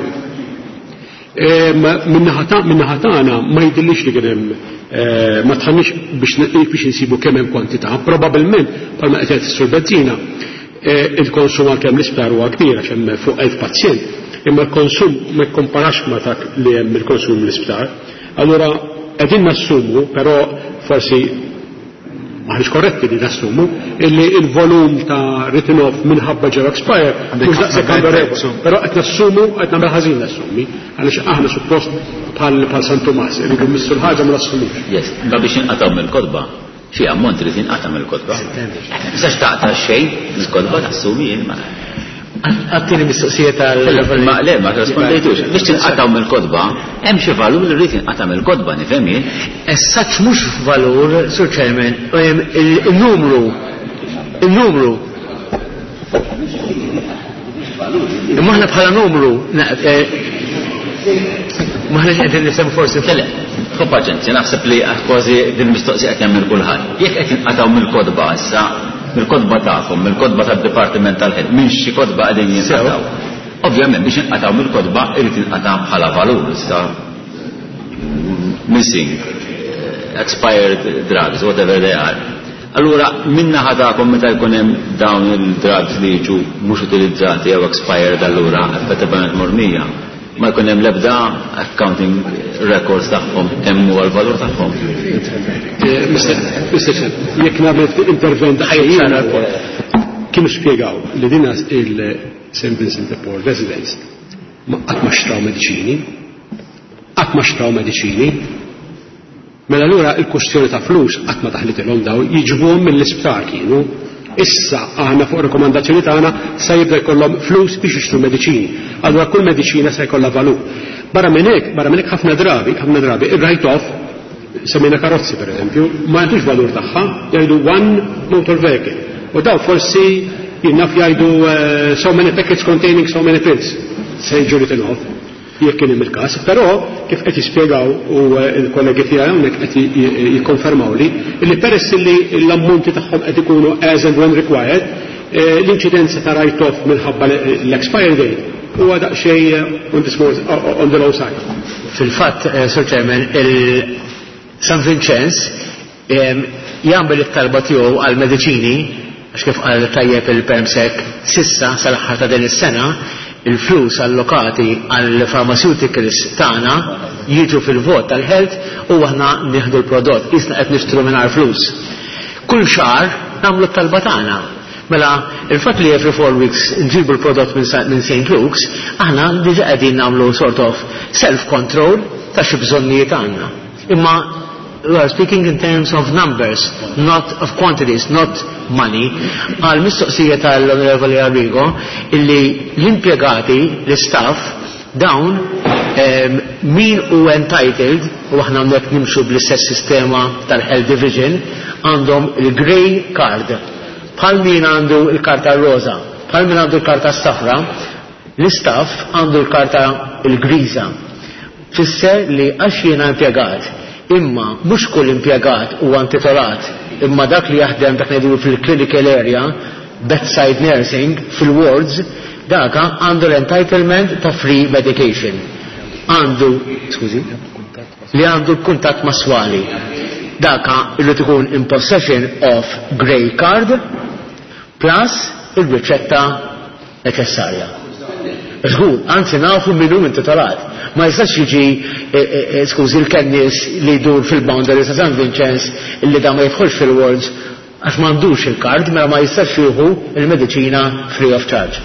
minnaħa tagħna ma jidillix li kien hemm ma tħannix biex insibu kemm hemm kwantità, probabbilment bħalma qed qed is-sur Bezzina il-konsum għalkemm l-isptar huwa kbir għax hemm fuq elf pazjent, imma l-konsum ma jkomparax ma dak li hemm il-konsum l-isptar. Allura qegħdin nassumu, però forsi maħniġ korretti li nassumu illi il-volum ta' written off minħabba ġew expire mhux daqshekk għandu però qed nassumu qed nagħmel ħażin nassumi għaliex aħna suppost bħal San Tomas iridu missu l-ħaġa ma nassumux. Yes, ma biex inqataw mill-kodba xi ammont irid inqata' mill-kodba. Mistax taqta' xejn mill-kodba nassumi jien ma. Għattini mistoqsija tal-level. Ma le, ma rispondejtux. Biex tinqataw mill-kodba, hemm xi valur li rrid inqata' mill-kodba, nifhem jien. Essaċ mhux valur, Sur Chairman, il-numru, il-numru. Imma aħna bħala numru, maħna qegħdin nisem forsi tele. Ħobb aġenzja, naħseb li kważi din mistoqsija qed jagħmel kulħadd. Jekk qed inqataw mill-kodba issa, mill-kodba tagħkom, mill-kodba tad-Dipartiment tal-Ħed, minn xi kodba qegħdin jinqataw. Ovvjament biex inqataw mill-kodba irid inqataw bħala valur issa missing, expired drugs, whatever they are. Allura minna ħadakom meta jkun hemm dawn il-drugs li jiġu mhux utilizzati jew expired allura effettivament mormija. Ma jkun hemm l-ebda accounting records tagħhom hemm huwa l-valur tagħhom. Mister jekk nagħmel intervent ħajjin kienu spjegaw li din il-Saint Vincent de Paul residents qatt ma xtraw mediċini, qatt ma xtraw mediċini, mela allura l-kwestjoni ta' flus qatt ma daħlitilhom daw jiġbuhom mill-isptar kienu. Issa aħna fuq rekomandazzjoni tagħna sa jibda jkollhom flus biex jixtru mediċini. Allura kull mediċina se jkollha valur. Barra minn hekk, barra minn hekk ħafna drabi, ħafna drabi ir-write off semmejna karozzi pereżempju, ma jagħtux valur tagħha, jgħidu one motor vehicle. U daw forsi jinnaf jgħidu uh, so many packets containing so many pills. Se jiġu written off. Jekk kien hemm il-każ, però kif qed jispjegaw u l-kollegi tiegħi hawnhekk qed jikkonfermaw li li peress li l-ammonti tagħhom qed ikunu as and when required, l-inċidenza ta' write-off minħabba l-expiry date huwa daqsxejn on the low side. Fil-fatt, Sir Chairman, il-San Vincenz jagħmel it-talba tiegħu għall-mediċini għax kif qal tajjeb il-Permsec sissa sal-aħħar ta' din is-sena il-flus allokati għall-pharmaceuticals tagħna jiġu fil-vot tal-health u aħna nieħdu l-prodott isna qed nixtru mingħajr flus. Kull xahar nagħmlu t-talba tagħna. Mela il-fatt li every four weeks nġibu l-prodott minn Saint Luke's, aħna diġà qegħdin nagħmlu sort of self-control ta' xi bżonnijiet għandna. Imma we are speaking in terms of numbers, not of quantities, not money. Għal mistoqsija tal-Onorevoli Arrigo illi l-impjegati, l-staff, dawn um, min u entitled, u aħna għandek nimxu bl-istess sistema tal-Health Division, għandhom il-grey card. Bħal min għandu il-karta rosa, bħal min għandu il-karta safra, l-staff għandu il-karta il-griża. Fisser li għax jiena impjegat, imma mhux kull impjegat huwa intitolat, imma dak li jaħdem dak ngħidu fil-clinical area, bedside nursing, fil-wards, daka għandu l-entitlement ta' free medication. Għandu, skużi, li għandu l-kuntatt maswali. Daka irrid ikun in possession of grey card plus il-riċetta neċessarja. Żgur, anzi nafu min hu intitolat. Ma jistax jiġi, skużi, l-kennis li jdur fil-boundaries ta' San Vincenz illi da ma jidħolx fil-wards għax m'għandux il-kard, mela ma jistax jieħu il-mediċina free of charge.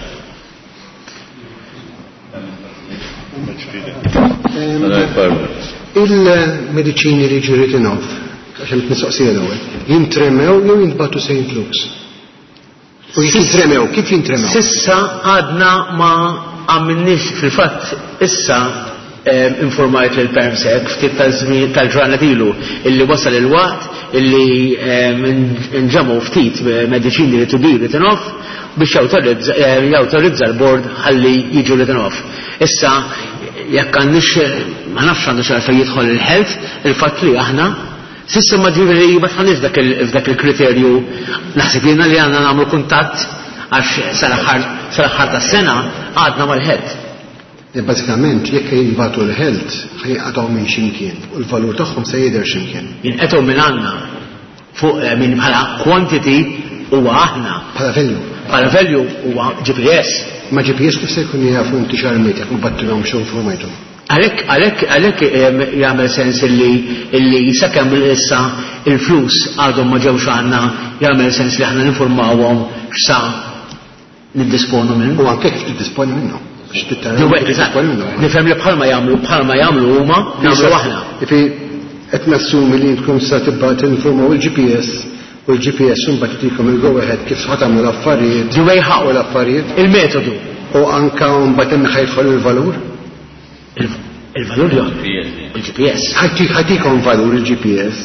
Il-mediċini li ġi written off, għaxem t-mistoqsija l-ewwel, jintremew jew jintbatu Saint Luke's? U jintremew, kif jintremew? Sissa għadna ma għamilniex fil-fatt issa informajt l-Permsec ftit tal-ġranet ilu illi wasal il-waqt illi nġamu ftit mediċini li tubi written off biex jawtorizza l-bord ħalli jiġu written off. Issa jekk għandix ma nafx għandu xarfa jidħol il-health il-fatt li aħna sissa ma ġivri ma tħanix f'dak il-kriterju naħseb jiena li għandna nagħmlu kuntatt għax sal-aħħar tas-sena għadna mal-health. Basikament, jekk jinbatu l-health, ħajqataw minn ximkien, u l-valur tagħhom se jidher ximkien. Jinqetaw minn għandna fuq minn bħala quantity huwa aħna. Bħala value. Bħala value huwa G P S. Ma G P S kif se jkun jafu inti xarmiet jekk nbattilhom xi informajthom. Għalhekk għalhekk għalhekk jagħmel sens illi illi sakemm issa il-flus għadhom ma ġewx għandna jagħmel sens li aħna ninformawhom x'sa niddisponu minn. U anke kif tiddisponi minnhom. Nifhem li bħalma jagħmlu bħalma jagħmlu huma nagħmlu aħna. Ifi qed nassumi li tkun sa tibgħat informaw il-G P S u l-G P S imbagħad tikom il-go ahead kif ħatamlu l-affarijiet. The way how l-affarijiet. Il-metodu. U anka mbagħad hemm ħajidħol il-valur? Il-valur jo. Il-G P S. Ħatikom valur il-G P S.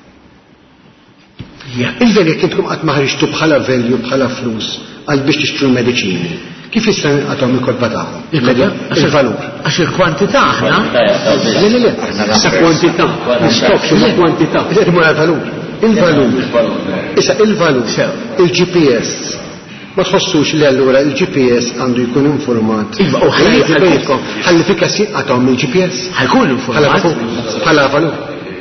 Il-veri jekk intkom qatt ma ħriġtu bħala value bħala flus għal biex tixtru l-mediċini. Kif jista' għadhom il-kodba tagħhom? Il-valur. Għax il-kwantità aħna. Le le le. Sa kwantità. Stop xi kwantità. Imur għal-valur. Il-valur. Issa il-valur. Il-G P S. Ma tħossux li allura il-G P S għandu jkun informat. Ħalli fi kassi għatom il-G P S. Ħajkun informat. Bħala valur.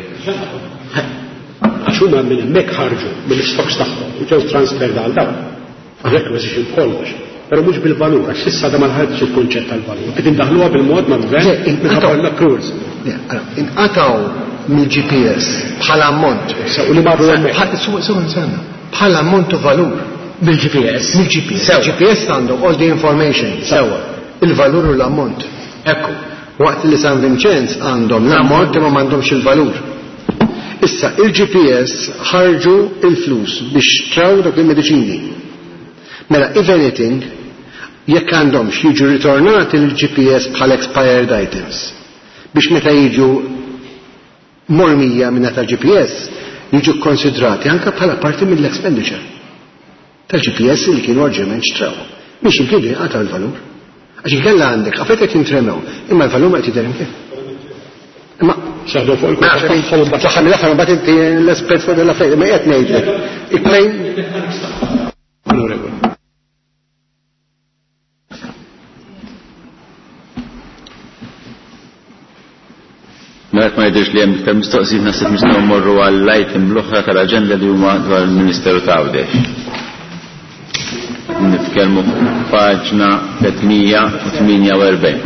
Għaxuma minn hemmhekk ħarġu mill-istoks tagħhom u ġew transfer dal dawn. Requisition kollox. Però mhux bil-valur, għax issa da ma ħadx il-kunċett tal-valur. Qed indaħluha bil-mod ma' gvern minħabba l-accruals. Inqataw mill-G P S bħala ammont. U li marru hemmhekk. Bħala ammont u valur. Bil-G P S. Mill-G P S. Il-G P S għandhom all the information. Sewa. Il-valur u l-ammont. Ekku. Waqt li San Vincenz għandhom l-ammont ma m'għandhomx il-valur. Issa il-G P S ħarġu il-flus biex traw dak il-mediċini. Mela, if anything, jekk għandhomx jiġu ritornati l-G P S bħal expired items biex meta jiġu mormija minna tal-G P S jiġu konsidrati anka bħala parti mill-expenditure tal-G P S li kienu orġiment xtraw. Biex jimkien li għata l-valur. Għax jgħalla għandek, għafet għet jintremew, imma l-valur ma għet jiderim kif. Imma, xaħdu fuq il-kol, taħħam il-axar, bat inti l-espert fuq l-affarijiet, ma għet nejdlek. Ikmejn. Mek ma jidirx li hemm iktar mistoqsijiet naħseb nistgħu mmorru għall-item l-oħra tal-aġenda li huma dwar il-Ministeru ta' Għawdex. Nitkellmu paġna tlietmija u tminja u erbgħin.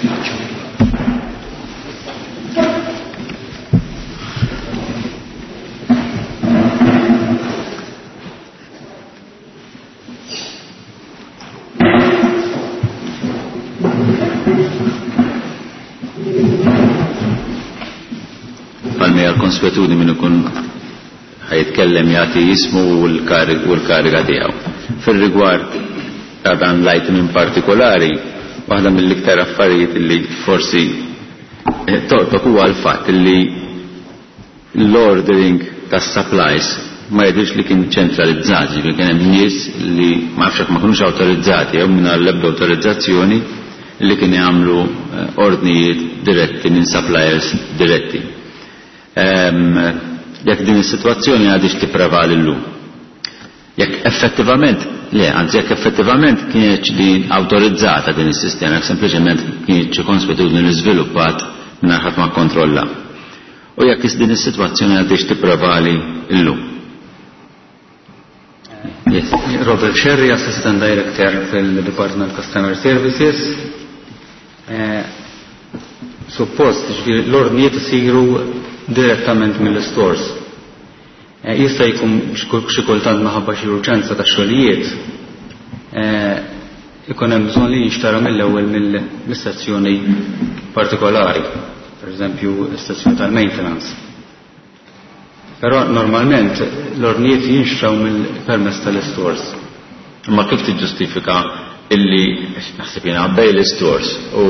Konspetuni minn ikun ħajtkellem jagħti jismu u l-kariga tiegħu. Fir-rigward ta' dan l-item in partikolari, waħda mill-iktar affarijiet li forsi tortok huwa l-fatt li l-ordering tas-supplies ma jidhirx li kien ċentralizzat, ġifieri kien hemm nies li ma nafx ma kinux awtorizzati jew mingħajr l-ebda awtorizzazzjoni li kien jagħmlu ordnijiet diretti minn suppliers diretti. Jekk din is-sitwazzjoni għadix tipprevali llum. Jekk effettivament, le, anzi jekk effettivament kienet din awtorizzata din is-sistema, jekk sempliċement kienet xi konspetudni li żviluppat mingħajr ħadd ma kontrolla. U jekk din is-sitwazzjoni għadix tipprevali llum. Yes. Robert Sherry, Assistant Director fil-Department Customer Services. Eh, suppost l-ordnijiet isiru direttament mill-stores. Jista' jkun xi kultant minħabba xi urġenza ta' xogħlijiet ikun hemm bżonn li jinxtara mill-ewwel mill-istazzjoni partikolari, pereżempju l-istazzjoni tal-maintenance. Però normalment l-ordnijiet jinxtraw mill-permess tal-stores. Ma kif tiġġustifika illi naħseb jiena bej l-stores u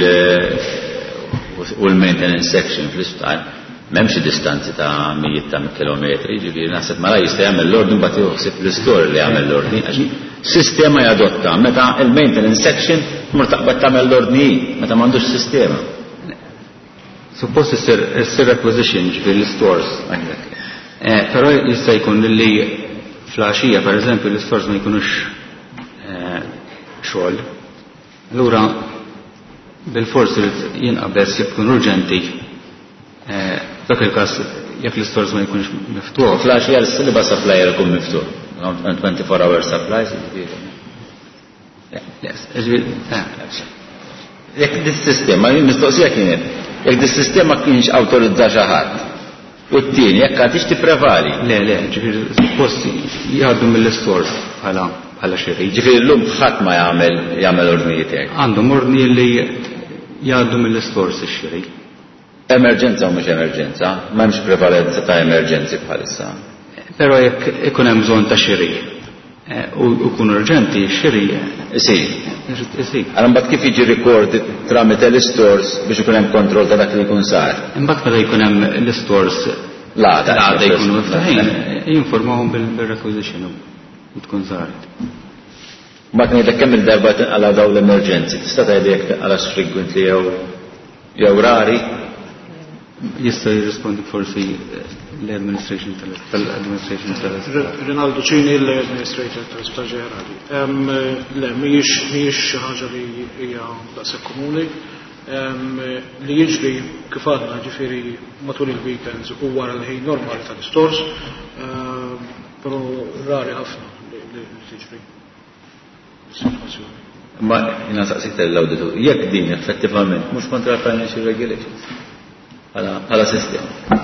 l-maintenance section fl-isptar m'hemmx distanzi ta' mijiet ta' kilometri, ġifieri naħseb mara jista' jagħmel l-ordni mbagħad joħsib l-istor li jagħmel l-ordni għax sistema jadotta meta il-maintenance section tmur taqbad tagħmel l-ordni meta m'għandux sistema. Suppost issir requisition ġifieri l-stores. Però jista' jkun li flaxija pereżempju l-stores ma jkunux xogħol. Allura bil-forsi jinqabes jekk kun urġenti dak il-każ jekk l-stores ma jkunx miftuħ. Flash jgħal s-siliba supplier ikun miftuħ. twenty-four hour supplies. Jekk dis-sistema, mistoqsija kienet, jekk dis-sistema kienx awtorizza xi ħadd. U t-tieni jekk għadix tipprevali. Le, le, ġifieri suppost jgħaddu mill-stores bħala bħala xiri. Ġifieri llum ħadd ma jagħmel jagħmel ordnijiet hekk. Għandhom ordni li jgħaddu mill-stores ix-xiri. Emerġenza u mhux emerġenza, m'hemmx prevalenza ta' emerġenzi bħalissa. Però jekk ikun hemm bżonn ta' xiri u jkun urġenti xiri. Si, Għal mbagħad kif jiġi rekord tramite l-istores biex ikun hemm kontroll ta' dak li jkun sar. Imbagħad meta jkun hemm l-istores l-għada l-għada jkunu miftaħin, jinformawhom bil-requisition u tkun saret. Mbagħad ngħidlek kemm il-darba tinqala daw l-emerġenzi, tista' tgħidli jekk tinqalax frequently jew jew rari. Jista' jirrispondi forsi l-administration tal-administration tal Rinaldo Cini l-administrator tal-Isptar Ġenerali. Le, mhijiex xi ħaġa li hija daqshekk komuni. Li jiġri kif għadna ġifieri matul il-weekends u wara l-ħin normali tal-istores, però rari ħafna li tiġri. Ma jina saqsik tal-awditu, jekk din effettivament mhux kontra financial regulations bħala sistema.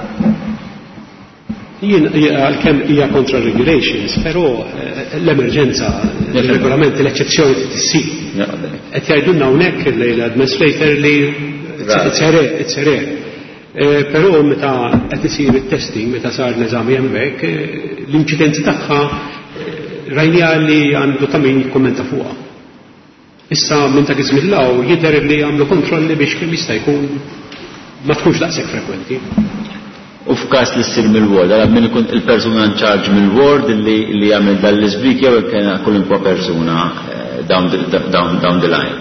Jien għalkemm hija kontra regulations, però l-emerġenza, il-regolament, l-eċċezzjoni tissir. Qed jgħidulna hawnhekk l-administrator li t-sere. Però meta qed isir it-testing, meta sar l-eżami hemmhekk, l-inċidenzi tagħha rajnija li għandu ta' min jikkommenta fuqha. Issa minn ta' kizmillaw jidher li għamlu kontrolli biex kemm jista' jkun ma tkunx daqshekk frekwenti. U f'każ li ssir mill-ward, għal min ikun il-persuna in charge mill-ward li jagħmel dal-isbik jew kien kwalunkwa persuna down the line.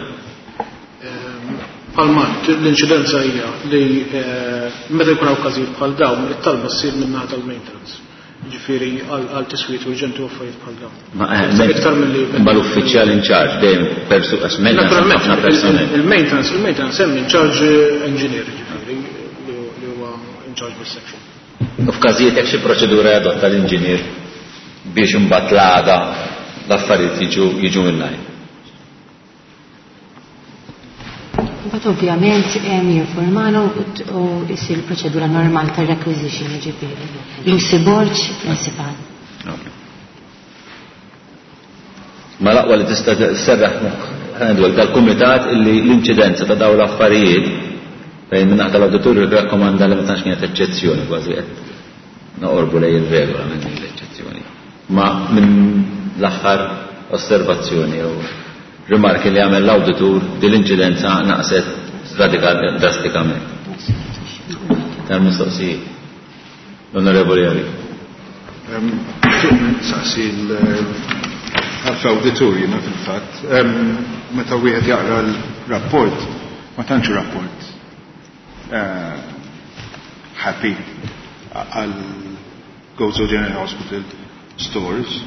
Palmat, l-inċidenza hija li meta jkun hawn każijiet bħal dawn it-talba ssir min-naħa tal-maintenance. Ġifieri għal tiswiet u ġenti u affarijiet bħal dawn. Ma l-uffiċjal in charge dejjem persuna ħafna persuni. Il-maintenance, il-maintenance hemm in charge engineer ġifieri li huwa in charge bis-section. U f'każijiet hekk xi proċedura jadotta l-inġinier biex imbagħad l-għada l-affarijiet jiġu in-najn. Imbagħad ovvjament hemm jinformana u jsir proċedura normali tar-requisition ġifieri. Lucy Borġ, principal. Ma l-aqwa li tista' serraħ ħanedwek tal-kumitat illi l-inċidenza ta' dawn l-affarijiet fejn minn naħta l-awditorju rakkomanda li ma tantx kienet eċċezzjoni kważi qed noqorbu lejn ir-regola minn din l-eċċezzjoni. Ma minn l-aħħar osservazzjoni jew rimarki li għamel l-awditur din l-inċidenza naqset drastikament. Tal-mistoqsijiet. L-Onorevoli Għali. Saqsi l-awditur jina fil-fatt. Meta wieħed jaqra l-rapport, ma tantx rapport happy għal Gozo General Hospital stores.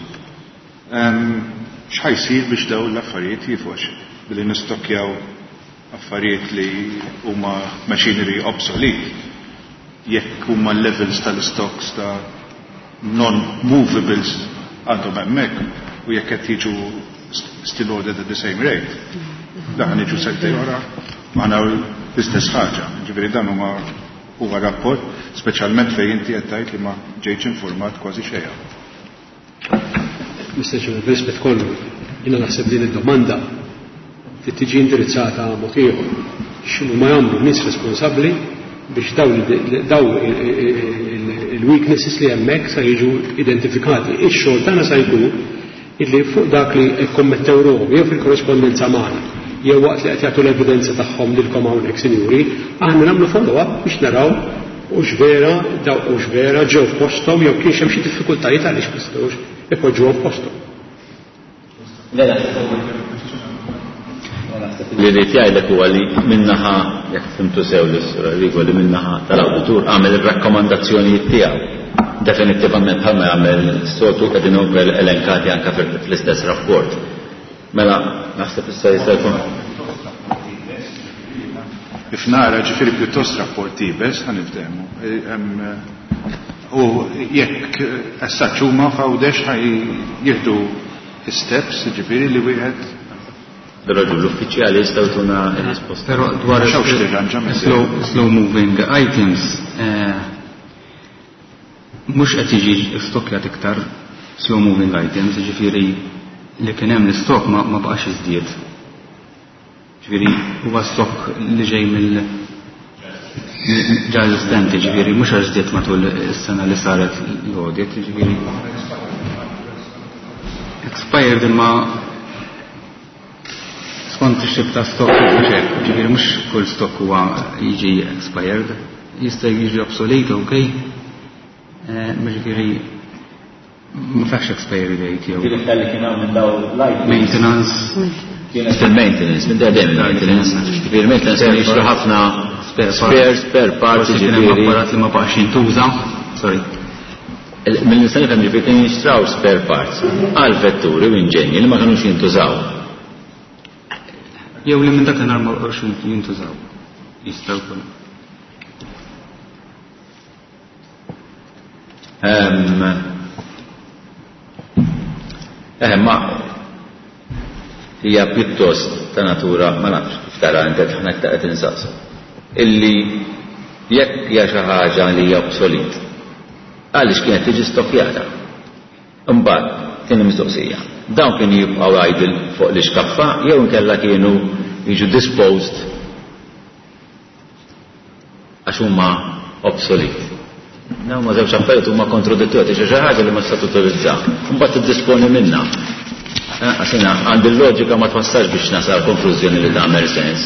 X'ħajsir biex daw l-affarijiet jifux billi nistokjaw affarijiet li huma machinery obsolete jekk huma levels tal-stocks ta' non-movables għandhom hemmhekk u jekk qed jiġu still ordered at the same rate. Dan jiġu sektej wara maħna l-istess ħaġa. Ġifieri dan huma huwa rapport speċjalment fejn inti qed tgħid li ma ġejtx informat kważi xejn. Mister Chairman, b'rispett kollu, jiena naħseb din id-domanda li tiġi indirizzata mod ieħor. X'inhu ma jagħmlu nies responsabbli biex daw il-weaknesses li hemmhekk sa jiġu identifikati. Ix-xogħol tagħna sa jkun illi fuq dak li kommettew ruhom jew fil-korrespondenza magħna jew waqt li qed jagħtu l-evidenza tagħhom lilkom hawnhekk sinjuri, aħna nagħmlu follow-up biex naraw u x'vera daw u x'vera ġew f'posthom jew kienx hemm xi diffikultajiet għaliex ma setgħux ipoġġuhom f'posthom. Li rrit jgħidlek huwa li minnaħa jekk fimtu sew l-isra li minnaħa tal-awditur għamel ir-rakkomandazzjonijiet tiegħu definittivament bħalma jagħmel sotu qegħdin huma elenkati anke fl-istess rapport. Mela naħseb issa jista' jkun If nara ġifieri pjuttost rapport ibes ħaniftehmu. U jekk assaċ huma f'għawdex jieħdu steps ġifieri li wieħed Raġu l-uffiċjali jistgħu tuna risposta. Però dwar slow moving items mhux qed jiġi stokkjat iktar slow moving items, ġifieri li kien hemm l-istok ma baqax iżdied. Ġifieri huwa stokk li ġej mill ġa eżistenti, ġifieri mhux għax żdied matul is-sena li saret l-audit, ġifieri expired imma skont ix-xib ta' stock ċek, ġifieri mhux kull stock huwa jiġi expired, jista' jiġi obsolete, okay? Ġifieri ma fax expiry date jew. Ġifieri tal-li kien hawn minn daw light maintenance. Kienet il-maintenance, minn da dejjem il-maintenance. Ġifieri maintenance jixtru ħafna spare spare parts ġifieri. Apparat li ma baqax jintuża. Sorry. Mill-nistan nifhem ġifieri kien jixtraw spare parts għal vetturi u inġenji li ma kinux jintużaw. Jew li minn dak il-nar ma baqax jintużaw. Jistgħu jkun. Eh, ma hija pjuttost ta' natura ma nafx kif tara inti ħna qed insaqsu. Illi jekk hija xi ħaġa li hija obsolit. Għaliex kienet tiġi stokkjata. Imbagħad kien mistoqsija. Dawn kienu jibqgħu idle fuq l-iskaffa jew inkella kienu jiġu disposed għax huma obsolit. No, ma żewġ affarijiet huma kontradittorji xi ħaġa li ma tista' tutilizza. Imbagħad tiddisponi minnha. Għax jiena għandi l-loġika ma twassalx biex nasal konklużjoni li tagħmel sens.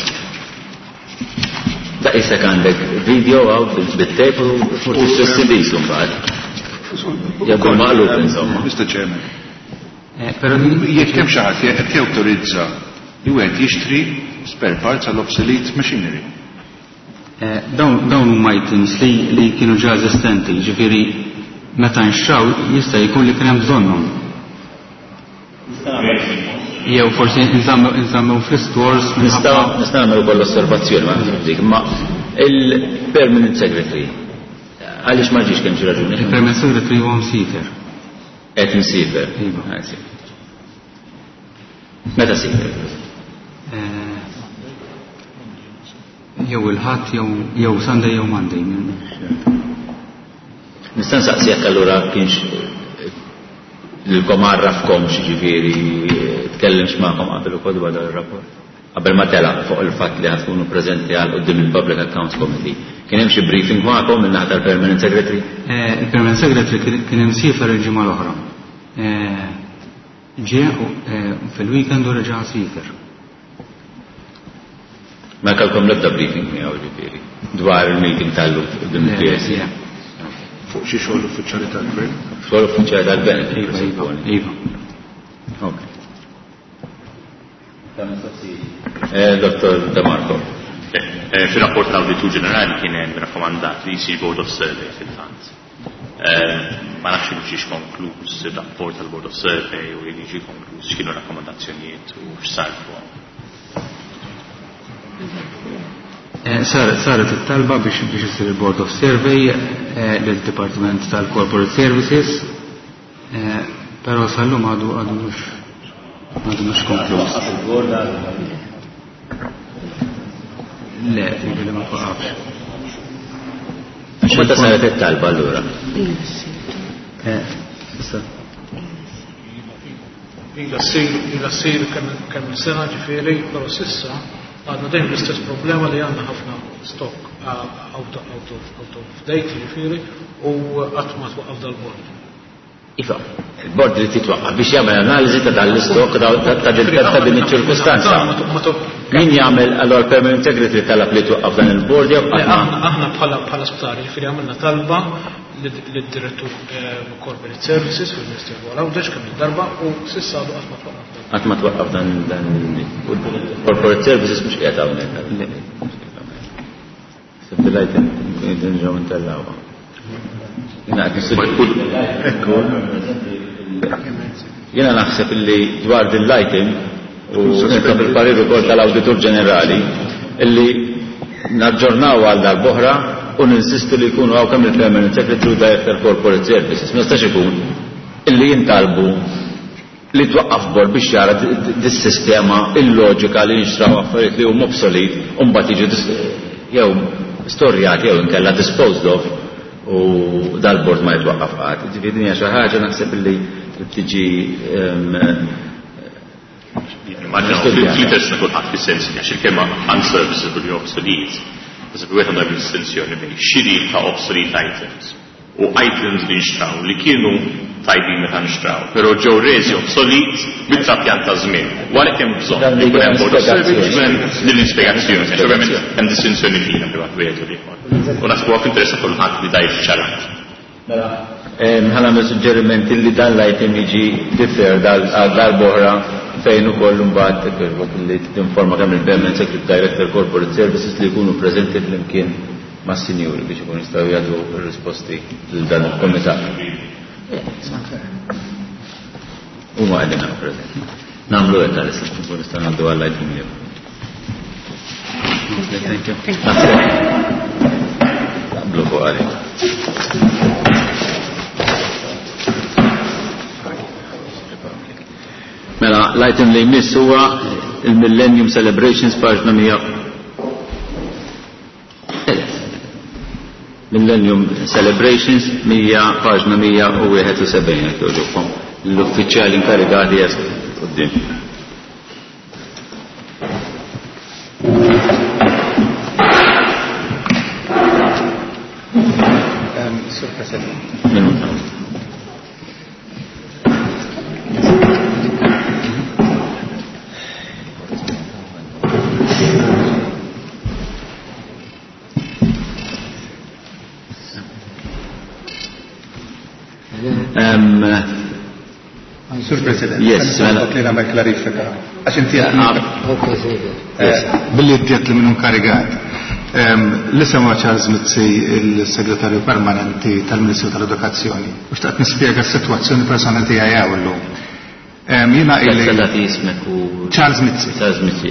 Da isek għandek video għaw bit-tape u forsi s-sidis mbagħad. Jabdu maqlub insomma. mister Chairman. Però jekk hemm xi ħadd qed jawtorizza li wieħed jixtri spare parts għall obsolete machinery. Dawn huma items li kienu ġa eżistenti, ġifieri meta nxraw jista' jkun li kien hemm bżonnhom. Jew forsi nżammu fl-stores nistgħu nagħmlu wkoll osservazzjoni ma dik ma il-permanent secretary għaliex ma ġiex kemm xi raġuni. Il-permanent secretary huwa msifer. Qed msifer. Meta sifer? Jew il-ħadd jew jew Sunday jew Monday. Nista' nsaqsi jekk allura kienx l-kom għarrafkom ġifieri tkellimx magħhom qabel ukoll dwar ir-rapport. Qabel ma telaq fuq il-fatt li ħatkunu preżenti għal qudiem il-Public Accounts Committee. Kien hemm xi briefing magħkom minn naħa tal-Permanent Secretary? Il-Permanent Secretary kien hemm siefer il-ġimgħa l-oħra. Ġie fil-weekend u reġa' siefer. Ma kellkom l-ebda briefing miegħu ġifieri dwar il-meeting tal-lum qudiem il-P S C. Fuq xi xogħol uffiċjali tal-gvern? Xogħol uffiċjali tal-gvern, iva. Ok. Dottor De Marco. Fil-rapport tal-Awditur Ġenerali kien hemm rakkomandat li jsir Board of Survey fil-fatt. Ma nafx li ġiex konkluż ir-rapport tal-Board of Survey u li ġie konkluż x'kienu rakkomandazzjonijiet u x'sar fuq. Saret it-talba biex biex isir il-Board of Survey lill-Dipartiment tal-Corporate Services, però sal-lum għadu għadu mhux għadu mhux konkluż. Le, li ma waqafx. Meta saret it-talba allura? Ila ssir kemm sena ġifieri, però s'issa għadna dejjem l-istess problema li għandna ħafna stock out of date ġifieri u qatt ma twaqqaf dal-bord. Iva, il-bord li titwaqqaf biex jagħmel analiżi ta' dal-istock ta' din iċ-ċirkustanza. Min jagħmel allura permanent secretary talab li twaqqaf dan il-bord jew aħna bħala sptari ġifieri għamilna talba lid-direttur Corporate Services fil-Ministeru għal-Awdex kemm il-darba u s'issa għadu qatt ma twaqqaf. Qatt ma twaqqaf dan Corporate Services mhux qiegħed hawnhekk. Sibbilajt nġew intellawha. Jiena naħseb illi dwar din l-item u nirkab il-parir ukoll tal-Awditur Ġenerali illi naġġornaw għal darb'oħra u ninsistu li jkunu għaw kemm il-Permanent Secretary u Director Corporate Services. Ma jistax ikun illi jintalbu li twaqqaf bord biex jara dis-sistema il-loġika li nixtraw affarijiet li huma obsolet u mbagħad jiġu jew storjati jew inkella disposed of u dal-bord ma jitwaqqaf qatt. Ġifieri hija xi ħaġa naħseb illi tiġi fil-test kulħadd fis-sens għax il-kelma unserviceable jew obsolete. Iżda wieħed għandu distinzjoni bejn xiri ta' obsolete items u items li nxtraw li kienu tajbin meta nixtraw, però ġew resi obsolit bit-trapjan ta' żmien. U għalhekk hemm bżonn li jkun hemm board of service biex l-ispjegazzjoni, għax ovvjament hemm distinzjoni fina privat wieħed u ieħor. U naħsbu għak interessa kulħadd li dajr ċarat. Ħana me suġġerimenti li dan l-item jiġi differ dal-boħra fejn ukoll mbagħad li tinforma kemm il-Permanent Secretary Director Corporate Services li jkunu preżenti flimkien ma' sinjuri biex ikun jistgħu jagħtu r-risposti lil dan il-komitat. Huma qegħdin hawn preżenti. Nagħmlu hekk għalissa nkun nistgħu ngħaddu għall-item li Thank you. Naqblu fuq għalik. Mela, l-item li jmiss huwa il-Millennium Celebrations paġna mija. Millennium Celebrations mija paġna mija u wieħed u sebgħin jekk jogħġobkom. L-uffiċjali inkarigati jest qudiem. Sur President. Sur President, yes, li nagħmel klarifika. Għax inti billi ddiet li minnu karigat. Li sema Charles Mizzi, il-Segretarju Permanenti tal-Ministru tal-Edukazzjoni, u xtaqt nispjega s-sitwazzjoni personali tiegħi hawn illum. Jiena ili Charles Mizzi. Charles Mizzi,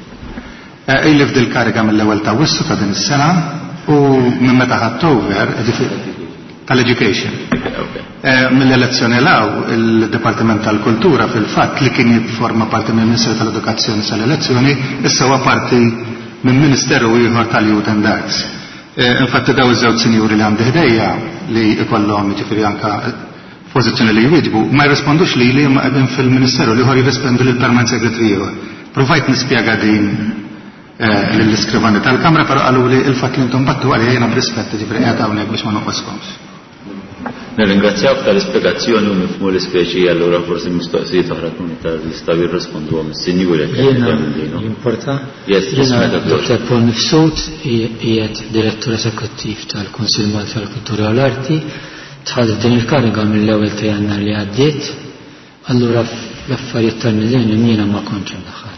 ili fdil kariga mill-ewwel ta' Wissu ta' din is-sena u minn meta ħadd over tal-Education. Mill-elezzjoni law il-Departiment tal-Kultura fil-fatt li kien jifforma parti mill-Ministru tal-Edukazzjoni sal-elezzjoni issa huwa parti minn Ministeru ieħor tal-Youth and Arts. Infatti daw iż-żewġ sinjuri li għandi ħdejja li ikollhom jiġifieri anke pożizzjoni li jwieġbu ma jirrispondux li li ma qegħdin fil-Ministeru li ieħor jirrispondu lill-Permanent Secretary ieħor. Provajt nispjega din lill-iskrivani tal-Kamra però qalu li l-fatt li intom battu għalija jiena b'rispett jiġifieri qiegħed hawnhekk biex ma noqoskomx. Nirringrazzjawk tal-ispjegazzjoni u nifhmu l-ispeċi allura forsi mistoqsijiet oħra komunità li jistgħu jirrispondu għom is-sinjuri. Importa. Jiena Doktor Paul Mifsud qiegħed direttur eżekuttiv tal-Kunsill Malti tal-Kultura u l-Arti, tħadet din il-kariga mill-ewwel ta' Jannar li għaddiet, allura l-affarijiet tal-millennium jiena ma kontx imdaħħal.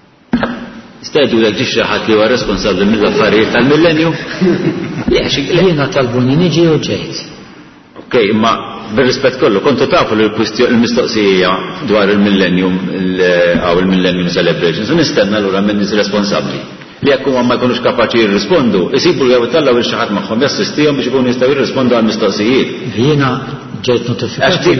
Stejdu lek ġi ħadd li huwa responsabbli mill-affarijiet tal-millennium? Jiena talbuni niġi u ġejt. Ok, imma bil-rispett kollu, kontu tafu l-mistoqsija dwar il-millennium għaw il-millennium celebrations, u nistenna l-ura minn nis responsabli. Li jekku ma jkunux kapaċi jirrispondu, jisibu li għawittallaw il-xaħat maħħom jassistijom biex ikunu jistaw jirrispondu għal-mistoqsijiet. Jiena ġejt notifikati.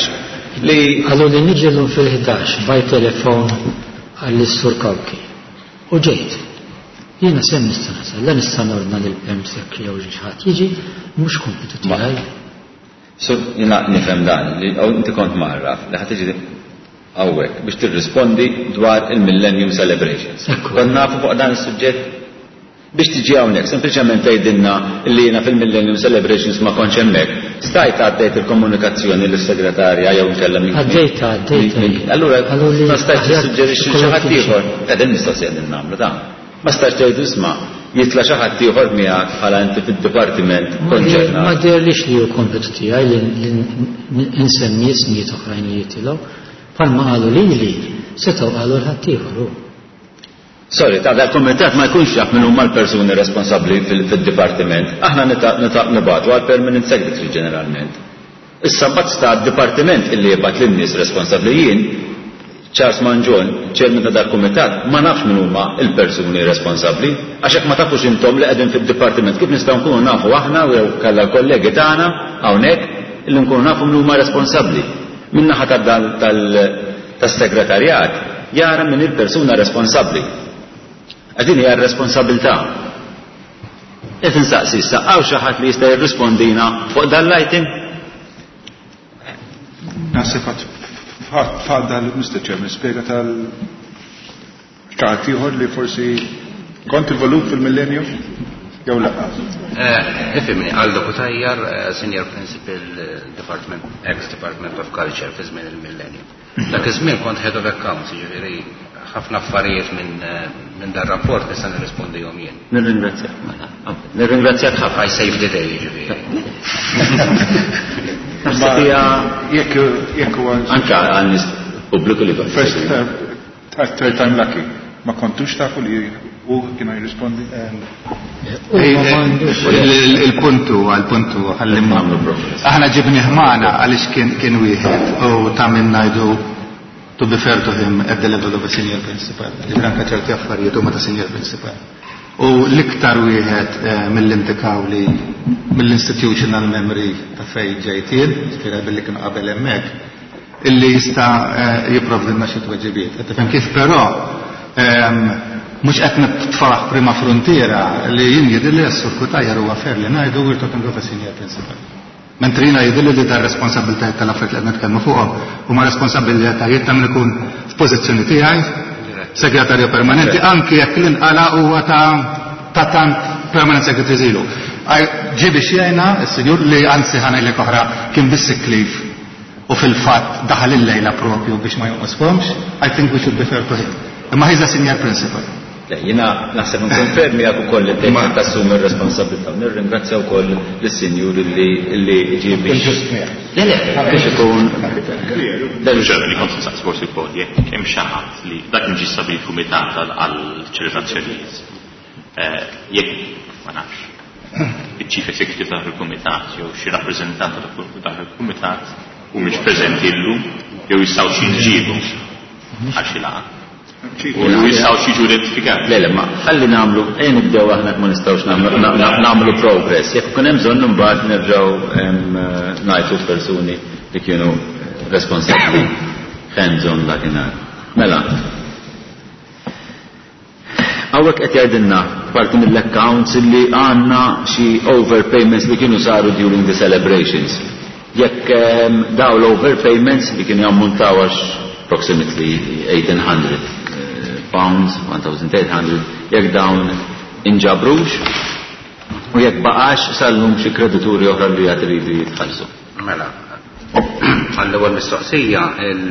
Għallu li nġillu fil-ħdax baj telefon għall-Sur Kawki. U ġejt. Jiena sem nistana sa, la nistana ordna l-P M Sekri għaw ġiħat jiġi, mux kompetu tiegħi. So, jina nifhem dan, li inti kont marraf, li ħat iġi għawek biex tirrispondi dwar il-Millennium Celebrations. Kon nafu fuq dan il-sujġet biex tiġi hawnhekk, sempliċement tgħidilna li jiena fil-Millennium Celebrations ma kontx hemmhekk. Stajt għaddejt il-komunikazzjoni lis-segretarja jew nkella minn. Għaddejta, għaddejta. Allura ma stajtx tissuġġerixxi xi ħadd ieħor. Qegħdin mistoqsija din nagħmlu dan. Ma stax tgħid isma' jitla xi ħadd ieħor miegħek bħala inti fid-dipartiment konċernat. Ma dirlix li hu kompetu tiegħi li insemmi ismijiet oħrajn li jitilgħu, bħalma qalu li li setgħu qalu l-ħadd ieħor hu. Sorry, ta' dal-komitat ma jkunx jaf minn huma l-persuni responsabbli fid-dipartiment. Aħna nibagħtu għall-Permanent Secretary ġeneralment. Issa mbagħad sta d-dipartiment illi jibgħat lin-nies responsabbli jien Charles Manjon, ċermen ta' dal-komitat, ma nafx minn huma il-persuni responsabbli, għax hekk ma tafux intom li qegħdin fid-dipartiment kif nistgħu nkunu nafu aħna u jew kellha l-kollegi tagħna hawnhekk illi nkunu nafu minn huma responsabbli. Min naħa tas-segretarjat jara minn il-persuna responsabbli. Għadin hija r-responsabilità. Qed insaqsi issa hawn xi ħadd li jista' jirrispondina fuq dan l-item? Fadda l-Mister Chairman spiega tal-ċaħat ieħor li forsi kont il-volut fil-millennium? jew laqgħa. Ifhimni għal Kutajjar, Senior Principal Department, ex-Department of Culture fi żmien il-Millennium. Dak iż-żmien kont Head of Accounts, jiġifieri ħafna affarijiet minn minn dar rapport li se nirrispondihom jien. Nirringrazzjak mela. Nirringrazzjak ħafna. I saved the day, jiġifieri. Jekk jekk huwa anke għal pubbliku li first third time lucky. Ma kontux tafu li u kienu jirrispondi? Il-puntu, għal-puntu, għallim aħna ġibni ħmana għalix kien wieħed u ta' minn najdu to be fair to him at the level of a senior principal. Li branka ċerti affarijiet u ma ta' senior principal. U l-iktar wieħed mill-intikaw li mill-institutional memory ta' fej ġejtien, ġifira billi kienu qabel emmek, illi jista jiprovdilna xi tweġibiet. Tifhem kif però mux qed nitfaraħ prima frontiera li jien jidilli s-sur Kutajjar huwa fer li ngħidu we're talking of a senior principal. Mentrina jidilli li dar responsabilitajiet tal-affarijiet li qed nitkellmu fuqhom huma responsabilitajiet ta' min ikun f'pożizzjoni tiegħi segretarju permanenti anki jekk l-inqala huwa ta' ta' tant permanent secretary ilu. Ġibi xiejna s-sinjur li anzi ħanajlek oħra kien bis-sick leave u fil-fatt daħal il-lejla propju biex ma jonqosfhomx, I think we should be fair to him. Imma he's a senior principal. Jina naħseb nkonfermi għak ukoll li tejma tassum ir-responsabilità. Nirringrazzja wkoll lis-sinjur li ġie biex. Le le, biex ikun. Ġerni kont nsaqs forsi wkoll jekk hemm xi ħadd li dak inġi stabil kumitat għall-ċelebrazzjonijiet. Jekk ma nafx. Iċ-chief executive tal-kumitat jew xi rappreżentant tal-kumitat u mhix preżenti llum jew jistgħu xi jġiebu għal xi laqgħa. U jistaw xieġu identifikati. Le, le, ma ħalli namlu, ejn nibdew aħna ma nistawx namlu progress. Jekk kun hemm bżonn imbagħad nerġgħu ngħidu persuni li kienu responsabbli hands-on dakinhar. Mela. Hawnhekk qed jgħidilna parti mill-accounts li għandna xi overpayments li kienu saru during the celebrations. Jekk daw l-overpayments li kienu jammuntaw għax approximately eighteen hundred pounds, one thousand eight hundred, jekk dawn inġabrux u jekk baqax sallum xi kredituri oħra li għad iridu jitħallsu. Mela, għall-ewwel mistoqsija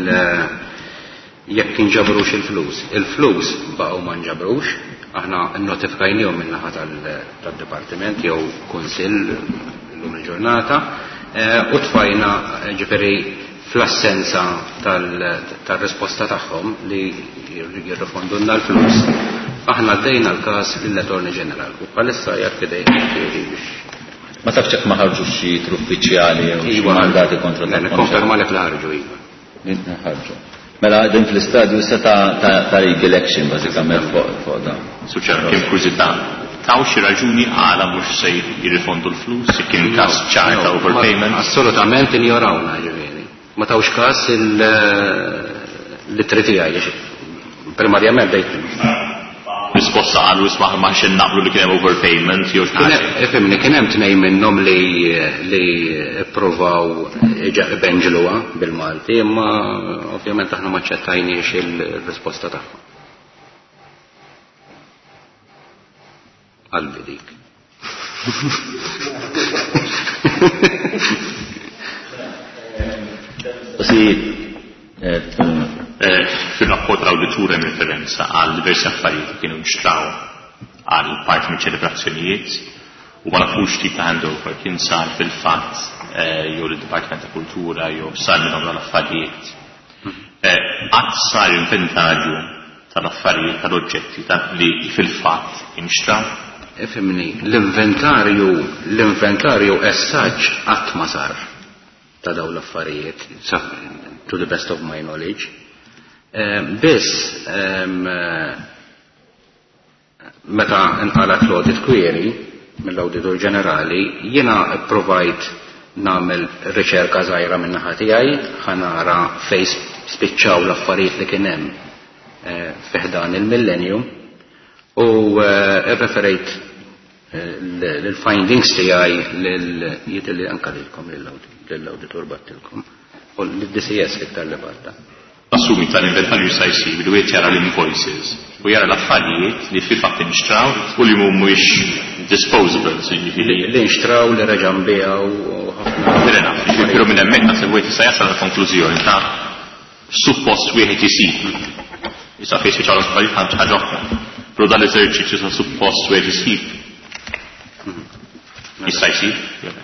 jekk inġabrux il-flus. Il-flus baqgħu ma nġabrux, aħna nnotifikajnihom min-naħa tad-dipartiment jew kunsill llum il-ġurnata u tfajna ġifieri fl-assenza tal-risposta tagħhom li jirrifondunna l-flus. Aħna dejna l-każ lill-Attorney General u bħalissa jekk idejna biex. Ma tafx hekk ma ħarġux xi uffiċjali jew xi mandati kontra dan. Konferma li ħarġu iva. Ħarġu. Mela din fl-istadju issa ta' election bażikament fuq dan. Suċċer kien kużità. Taw xi raġuni għala mhux se jirrifondu l-flus, kien każ ċar ta' overpayment. Assolutament injorawna ġifieri. Ma tawx każ il-litri tiegħi primarjament dejt. Risposta għalu isma' ma xejn naqblu li kien hemm overpayment jew ifhimni kien hemm tnejn minnhom li li ppruvaw ibenġluha bil-Malti, imma ovvjament aħna ma ċettajniex il-risposta tagħhom. Qalbi dik. Fil-rapport l-awditur hemm referenza għal diversi affarijiet li kienu nxtraw għal parti minn ċelebrazzjonijiet u ma nafux tip ta' handover kien sar fil-fatt jew l-Dipartiment ta' Kultura jew sar minnhom l-affarijiet. Qatt sar inventarju tal-affarijiet tal-oġġetti li fil-fatt inxtraw. Ifhimni, l-inventarju l-inventarju as-saġġ qatt ma sar ta' dawn l-affarijiet, to the best of my knowledge. Biss, meta nqalat l-audit query mill-Auditor Ġenerali, jiena provajt nagħmel riċerka żgħira min naħa tiegħi, ħanara fejn spiċċaw l-affarijiet li kien hemm fih dan il-millennium u irreferejt l-findings tiegħi lil anke lilkom lill-Auditor battilkom u l-D C S iktar li batta. Assumi tal-inventarju sa jsir, bidu jara l-invoices. u jara l-affarijiet li fil-fatt inxtraw u li mhumiex disposables, jiġifieri. Li nxtraw li reġan biha u ħafna. Però minn hemmhekk naħseb wieħed jista' jasal l-konklużjoni ta' suppost wieħed isib. Issa fejn speċjal affarijiet ħaġa oħra. Però dan l-eżerċizzju ta' suppost wieħed isib. Jista' jsir?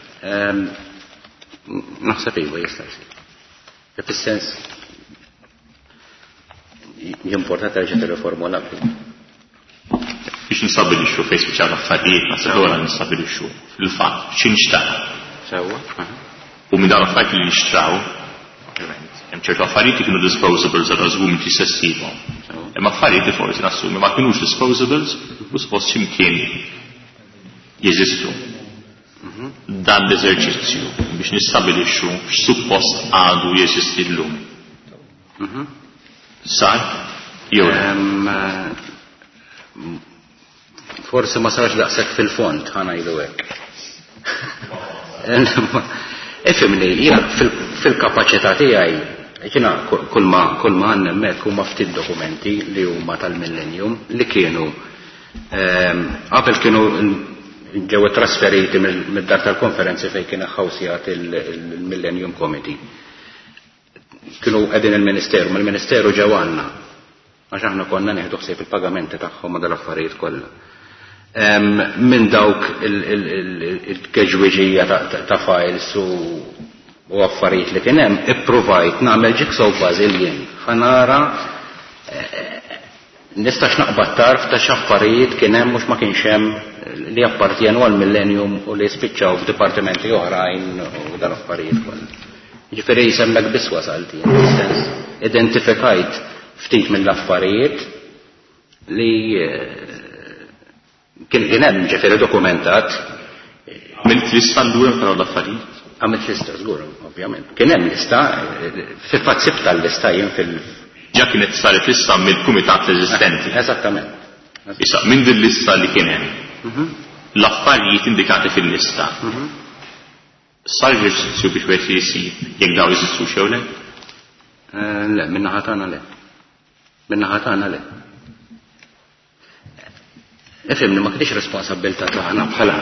Naħseb iva jista' jsir. Fis-sens importanti għal ġet riformula. Biex nistabilixxu fejn speċjal affarijiet naħseb ora nistabilixxu fil-fatt x'inxtaq. Sewwa. U minn dawn affarijiet li nixtraw, hemm ċertu affarijiet li kienu disposables għal żgum li sessibhom. Hemm affarijiet li forsi nassumi ma kinux disposables u suppost x'imkien jeżistu. Dan l-eżerċizzju biex nistabilixxu x'suppost għadu jeżisti llum. Sar? Jew forsi ma sarx daqshekk fil-fond ħanajdu hekk. Ifhimni, jiena fil-kapaċità tiegħi, jiena kull ma kull ma għandna hemmhekk huma ftit dokumenti li huma tal-millennium li kienu qabel kienu ġew trasferiti mid-dar tal-konferenzi fejn kien ħawsijat il-Millennium Committee. Kienu qegħdin il-Ministeru, ma l-Ministeru ġew għandna għax aħna konna nieħdu ħsieb il-pagamenti tagħhom ma dal-affarijiet kollha. Minn dawk il-keġwiġija ta' files u affarijiet li kien hemm ippruvajt nagħmel jigsaw puzzle jien. Ħanara nistax naqbad tarf ta' x'affarijiet kien hemm mhux ma kienx hemm li appartjenu għal-Millennium u li spiċċaw f'dipartimenti oħrajn u dan affarijiet kollha. Ġifieri jsemmek biss wasalti, sens identifikajt ftit mill-affarijiet li kien kien hemm ġifieri dokumentat. Għamilt lista allura ta' l-affarijiet? Għamilt lista żgur, ovvjament. Kien hemm lista, fil-fatt sibt tal-lista jien fil- Ġa kienet saret lista mill-kumitat eżistenti. Eżattament. Issa, minn din lista li kien hemm, l-affarijiet indikati fil-lista. Sar ġersizju biex wieħed jisib jekk dawn jeżistu jew le? Le, min-naħa tagħna le. Min-naħa tagħna le. Ifhimni ma kienx responsabbiltà tagħna bħala.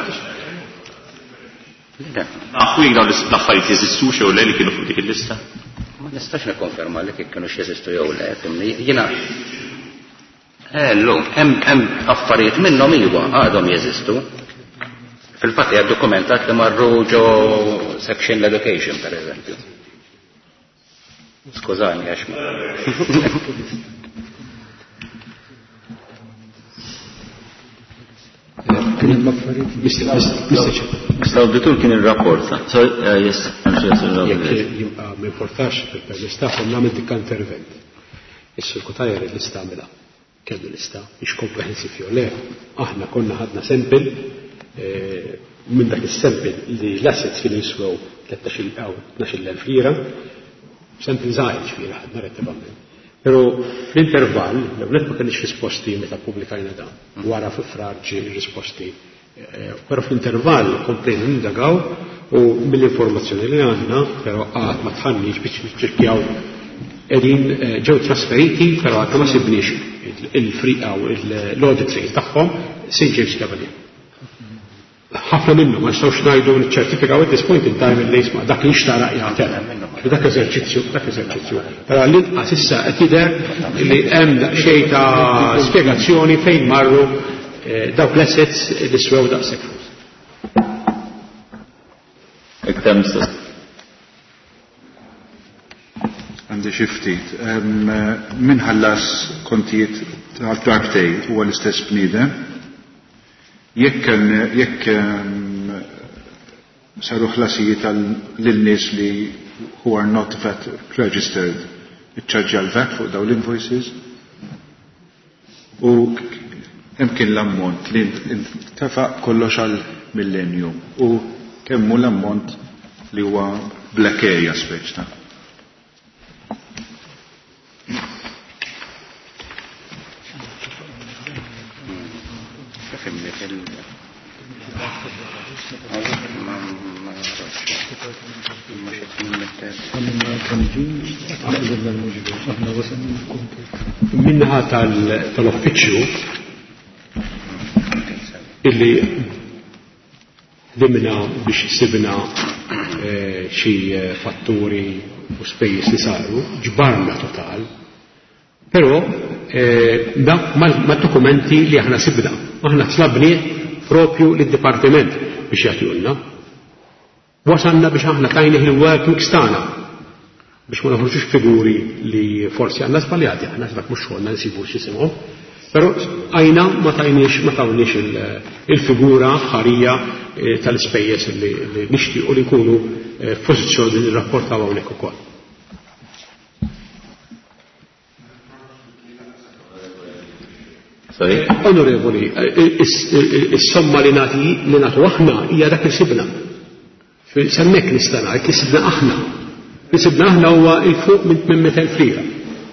Nafu jekk dawn l-affarijiet jeżistu jew le li kienu fuq dik il-lista? Ma nistax nikkonferma li kienu jeżistu jew le, ifhimni. Jiena Ellum, hemm affarijiet minnhom iwa għadhom jeżistu. Fil-fatt hija dokumentat li marru ġo section l-education, per eżempju. Skużani għax ma. Mister kien il-rapport. Ma importax per-lista nagħmel dik intervent. Is-sulkutajja l-lista għamilha. kellu lista biex komprehensif jew le. Aħna konna ħadna sample minn dak is-sample li l-assets kienu jiswew tlettax-il aw tnax-il elf lira, sample żgħir ġifieri ħadna rettivament. Però fl-intervall, l-ewwel ma kienx risposti meta pubblikajna dan, wara fi frar ġie risposti. Però fl-intervall komplejna nindagaw u mill-informazzjoni li għandna, però qatt ma tħannix biex niċċekkjaw edin ġew trasferiti, però għadna ma sibniex il-friqa u l-audit trail tagħhom Saint James Cavalier. Ħafna minnu ma nistgħux ngħidu niċċertifikaw at this point in time il ma dak li xtara jagħtel. Dak eżerċizzju, dak eżerċizzju. Però l-inqas issa qed jidher li hemm xejn ta' spjegazzjoni fejn marru dawk l-assets li swew daqshekk flus. Iktar mistoqs. Għandi xi ftit. Min ħallas kontijiet tal-Dark Day huwa l-istess bniedem. Jekk jekk saru ħlasijiet lil-nies li who are not V A T registered, iċċarġja l-V A T fuq dawn l-invoices. U hemm kien l-ammont li intefaq kollox għal millennium u kemm hu l-ammont li huwa black area speċta. Minnaħa tal-uffiċċju illi dimna biex sibna xi fatturi u spejjeż li saru, ġbarna total, però dak mal-dokumenti li aħna sibna. Aħna tlabni propju lid-dipartiment biex jagħtulna. Wasanna biex aħna tajni il-workings tagħna biex ma naħruġux figuri li forsi għandna żbaljati, aħna dak mhux xogħolna nsibu x'isimhom. Però għajna ma tajniex ma tawniex il-figura ħarija tal-ispejjeż li nixtiequ li jkunu f'pożizzjoni li nirrapportaw hawnhekk ukoll. Onorevoli, is-somma li nagħtu aħna hija dak li sibna. Semmek nista' ngħid li sibna aħna. Li sibna aħna huwa il-fuq minn meta lira.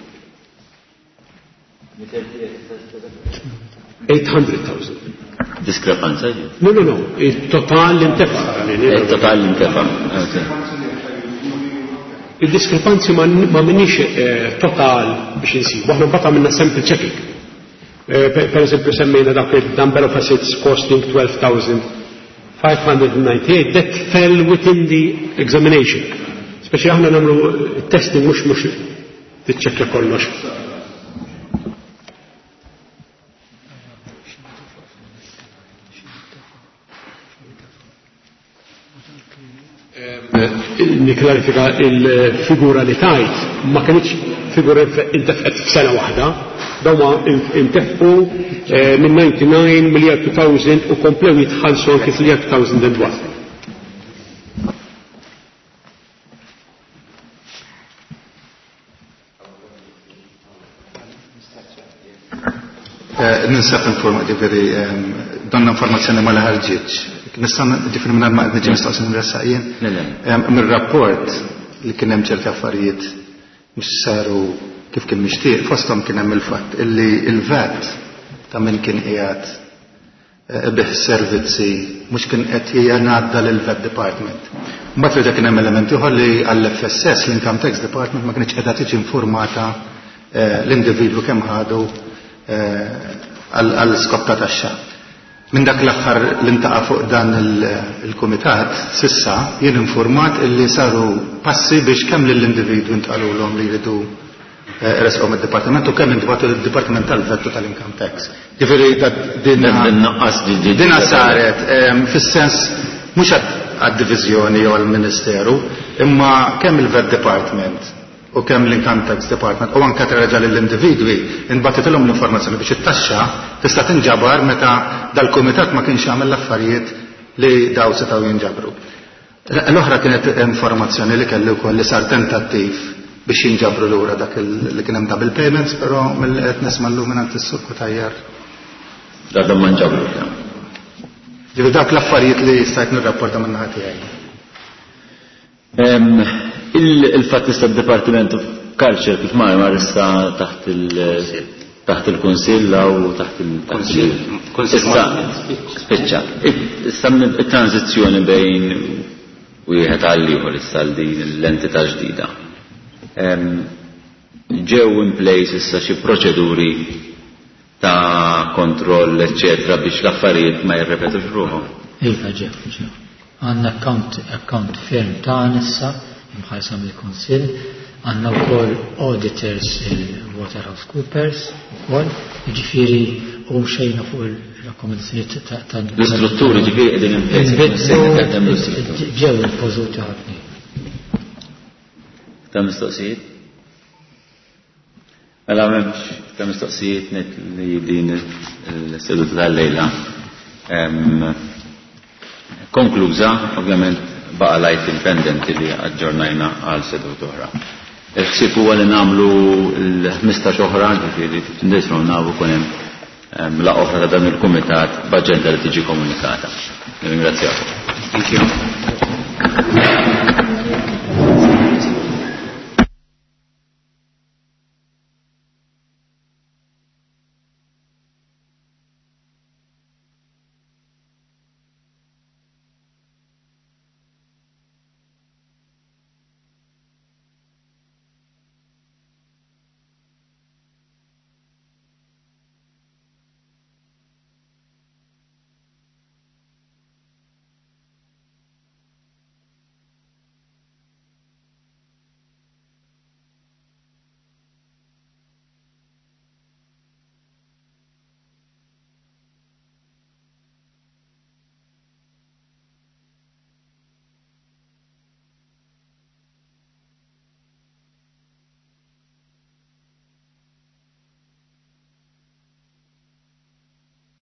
eight hundred thousand. Diskrepanza? No, no, no. Il-total l-intefa. Il-total l-intefa. Il-diskrepanzi ma minix total biex insibu. Aħna mbagħad għamilna sample checking. Per esempio semmejna dak il-number of assets costing twelve thousand five hundred ninety-eight. That fell within the examination. Speċi aħna nagħmlu testing mhux mhux tiċċekkja kollox. Niklarifika il-figura li tajt ma kienx figura intefqet f'sena waħda, dawma intefqu minn ninety-nine miljard two thousand u komplew jitħallsu anke fil-year two thousand one. Ninsab informazzjoni, donna informazzjoni ma laħarġiċ. Nistan ġifri minn għadma għadna ġimistaqsin mressaqjen. Mir-rapport li kien hemm ċerti affarijiet mhux saru kif kien mixtieq, fosthom kien hemm il-fatt illi il-vat ta' min kien qiegħed bih servizzi mhux kien qed jingħadda lill-vat department. Mbagħad rida kien hemm elementi ieħor li għall-F S S l-Income Tax Department ma kienx qiegħda tiġi informata l-individwu kemm ħadu għall-skop ta' taxxa. Minn dak l-aħħar l-intaqa fuq dan il-komitat, sissa jien informat illi saru passi biex kemm lill-individwu intqalulhom li jridu resqhom id-dipartiment u kemm intbagħtu lid-dipartiment tal-vettu tal-income tax. Ġifieri dinha saret fis-sens mhux għad-diviżjoni jew għall-Ministeru, imma kemm il-vet department u kemm l-income tax department u anke treġa lill-individwi inbattitilhom l-informazzjoni biex it-taxxa tista' tinġabar meta dal-kumitat ma kienx jagħmel l-affarijiet li daw setgħu jinġabru. L-oħra kienet informazzjoni li kelli wkoll li sar tentattiv biex jinġabru lura dak li kien hemm double payments, però mill-qed nisma' llum minn is-suq tajjar. Dak ma nġabru. Ġifieri dak l-affarijiet li stajt nirrapporta minn naħa tiegħi. Il-fatt issa d-Departiment of Culture kif ma jmar issa taħt il- taħt il-Kunsill u taħt il-Kunsill. Issa spiċċa. Issa it-tranzizzjoni bejn wieħed għal ieħor issa din l-entità ġdida. Ġew in place issa xi proċeduri ta' kontroll eċċetera biex l-affarijiet ma jirrepetux ruħhom. Iva ġew, ġew. Għandna account firm ta' issa imħalsam il-Kunsill, għandna wkoll auditors il-Waterhouse Coopers ukoll, jiġifieri hum xejna fuq il-rakkomandazzjonijiet ta' l-istrutturi ġifieri qegħdin ġew il-pożuti ħafna. Ta' mistoqsijiet? Mela m'hemmx ta' mistoqsijiet li din is-seduta tal-lejla. Konkluża, ovvjament baqa lajt indipendenti li aġġornajna għal seduta oħra. Il-ħsieb huwa li nagħmlu l-ħmistax oħra, ġifieri tindisru nafu kun hemm la oħra ta' dan il-kumitat b'aġenda li tiġi komunikata. Ringrazzjakom. Thank you.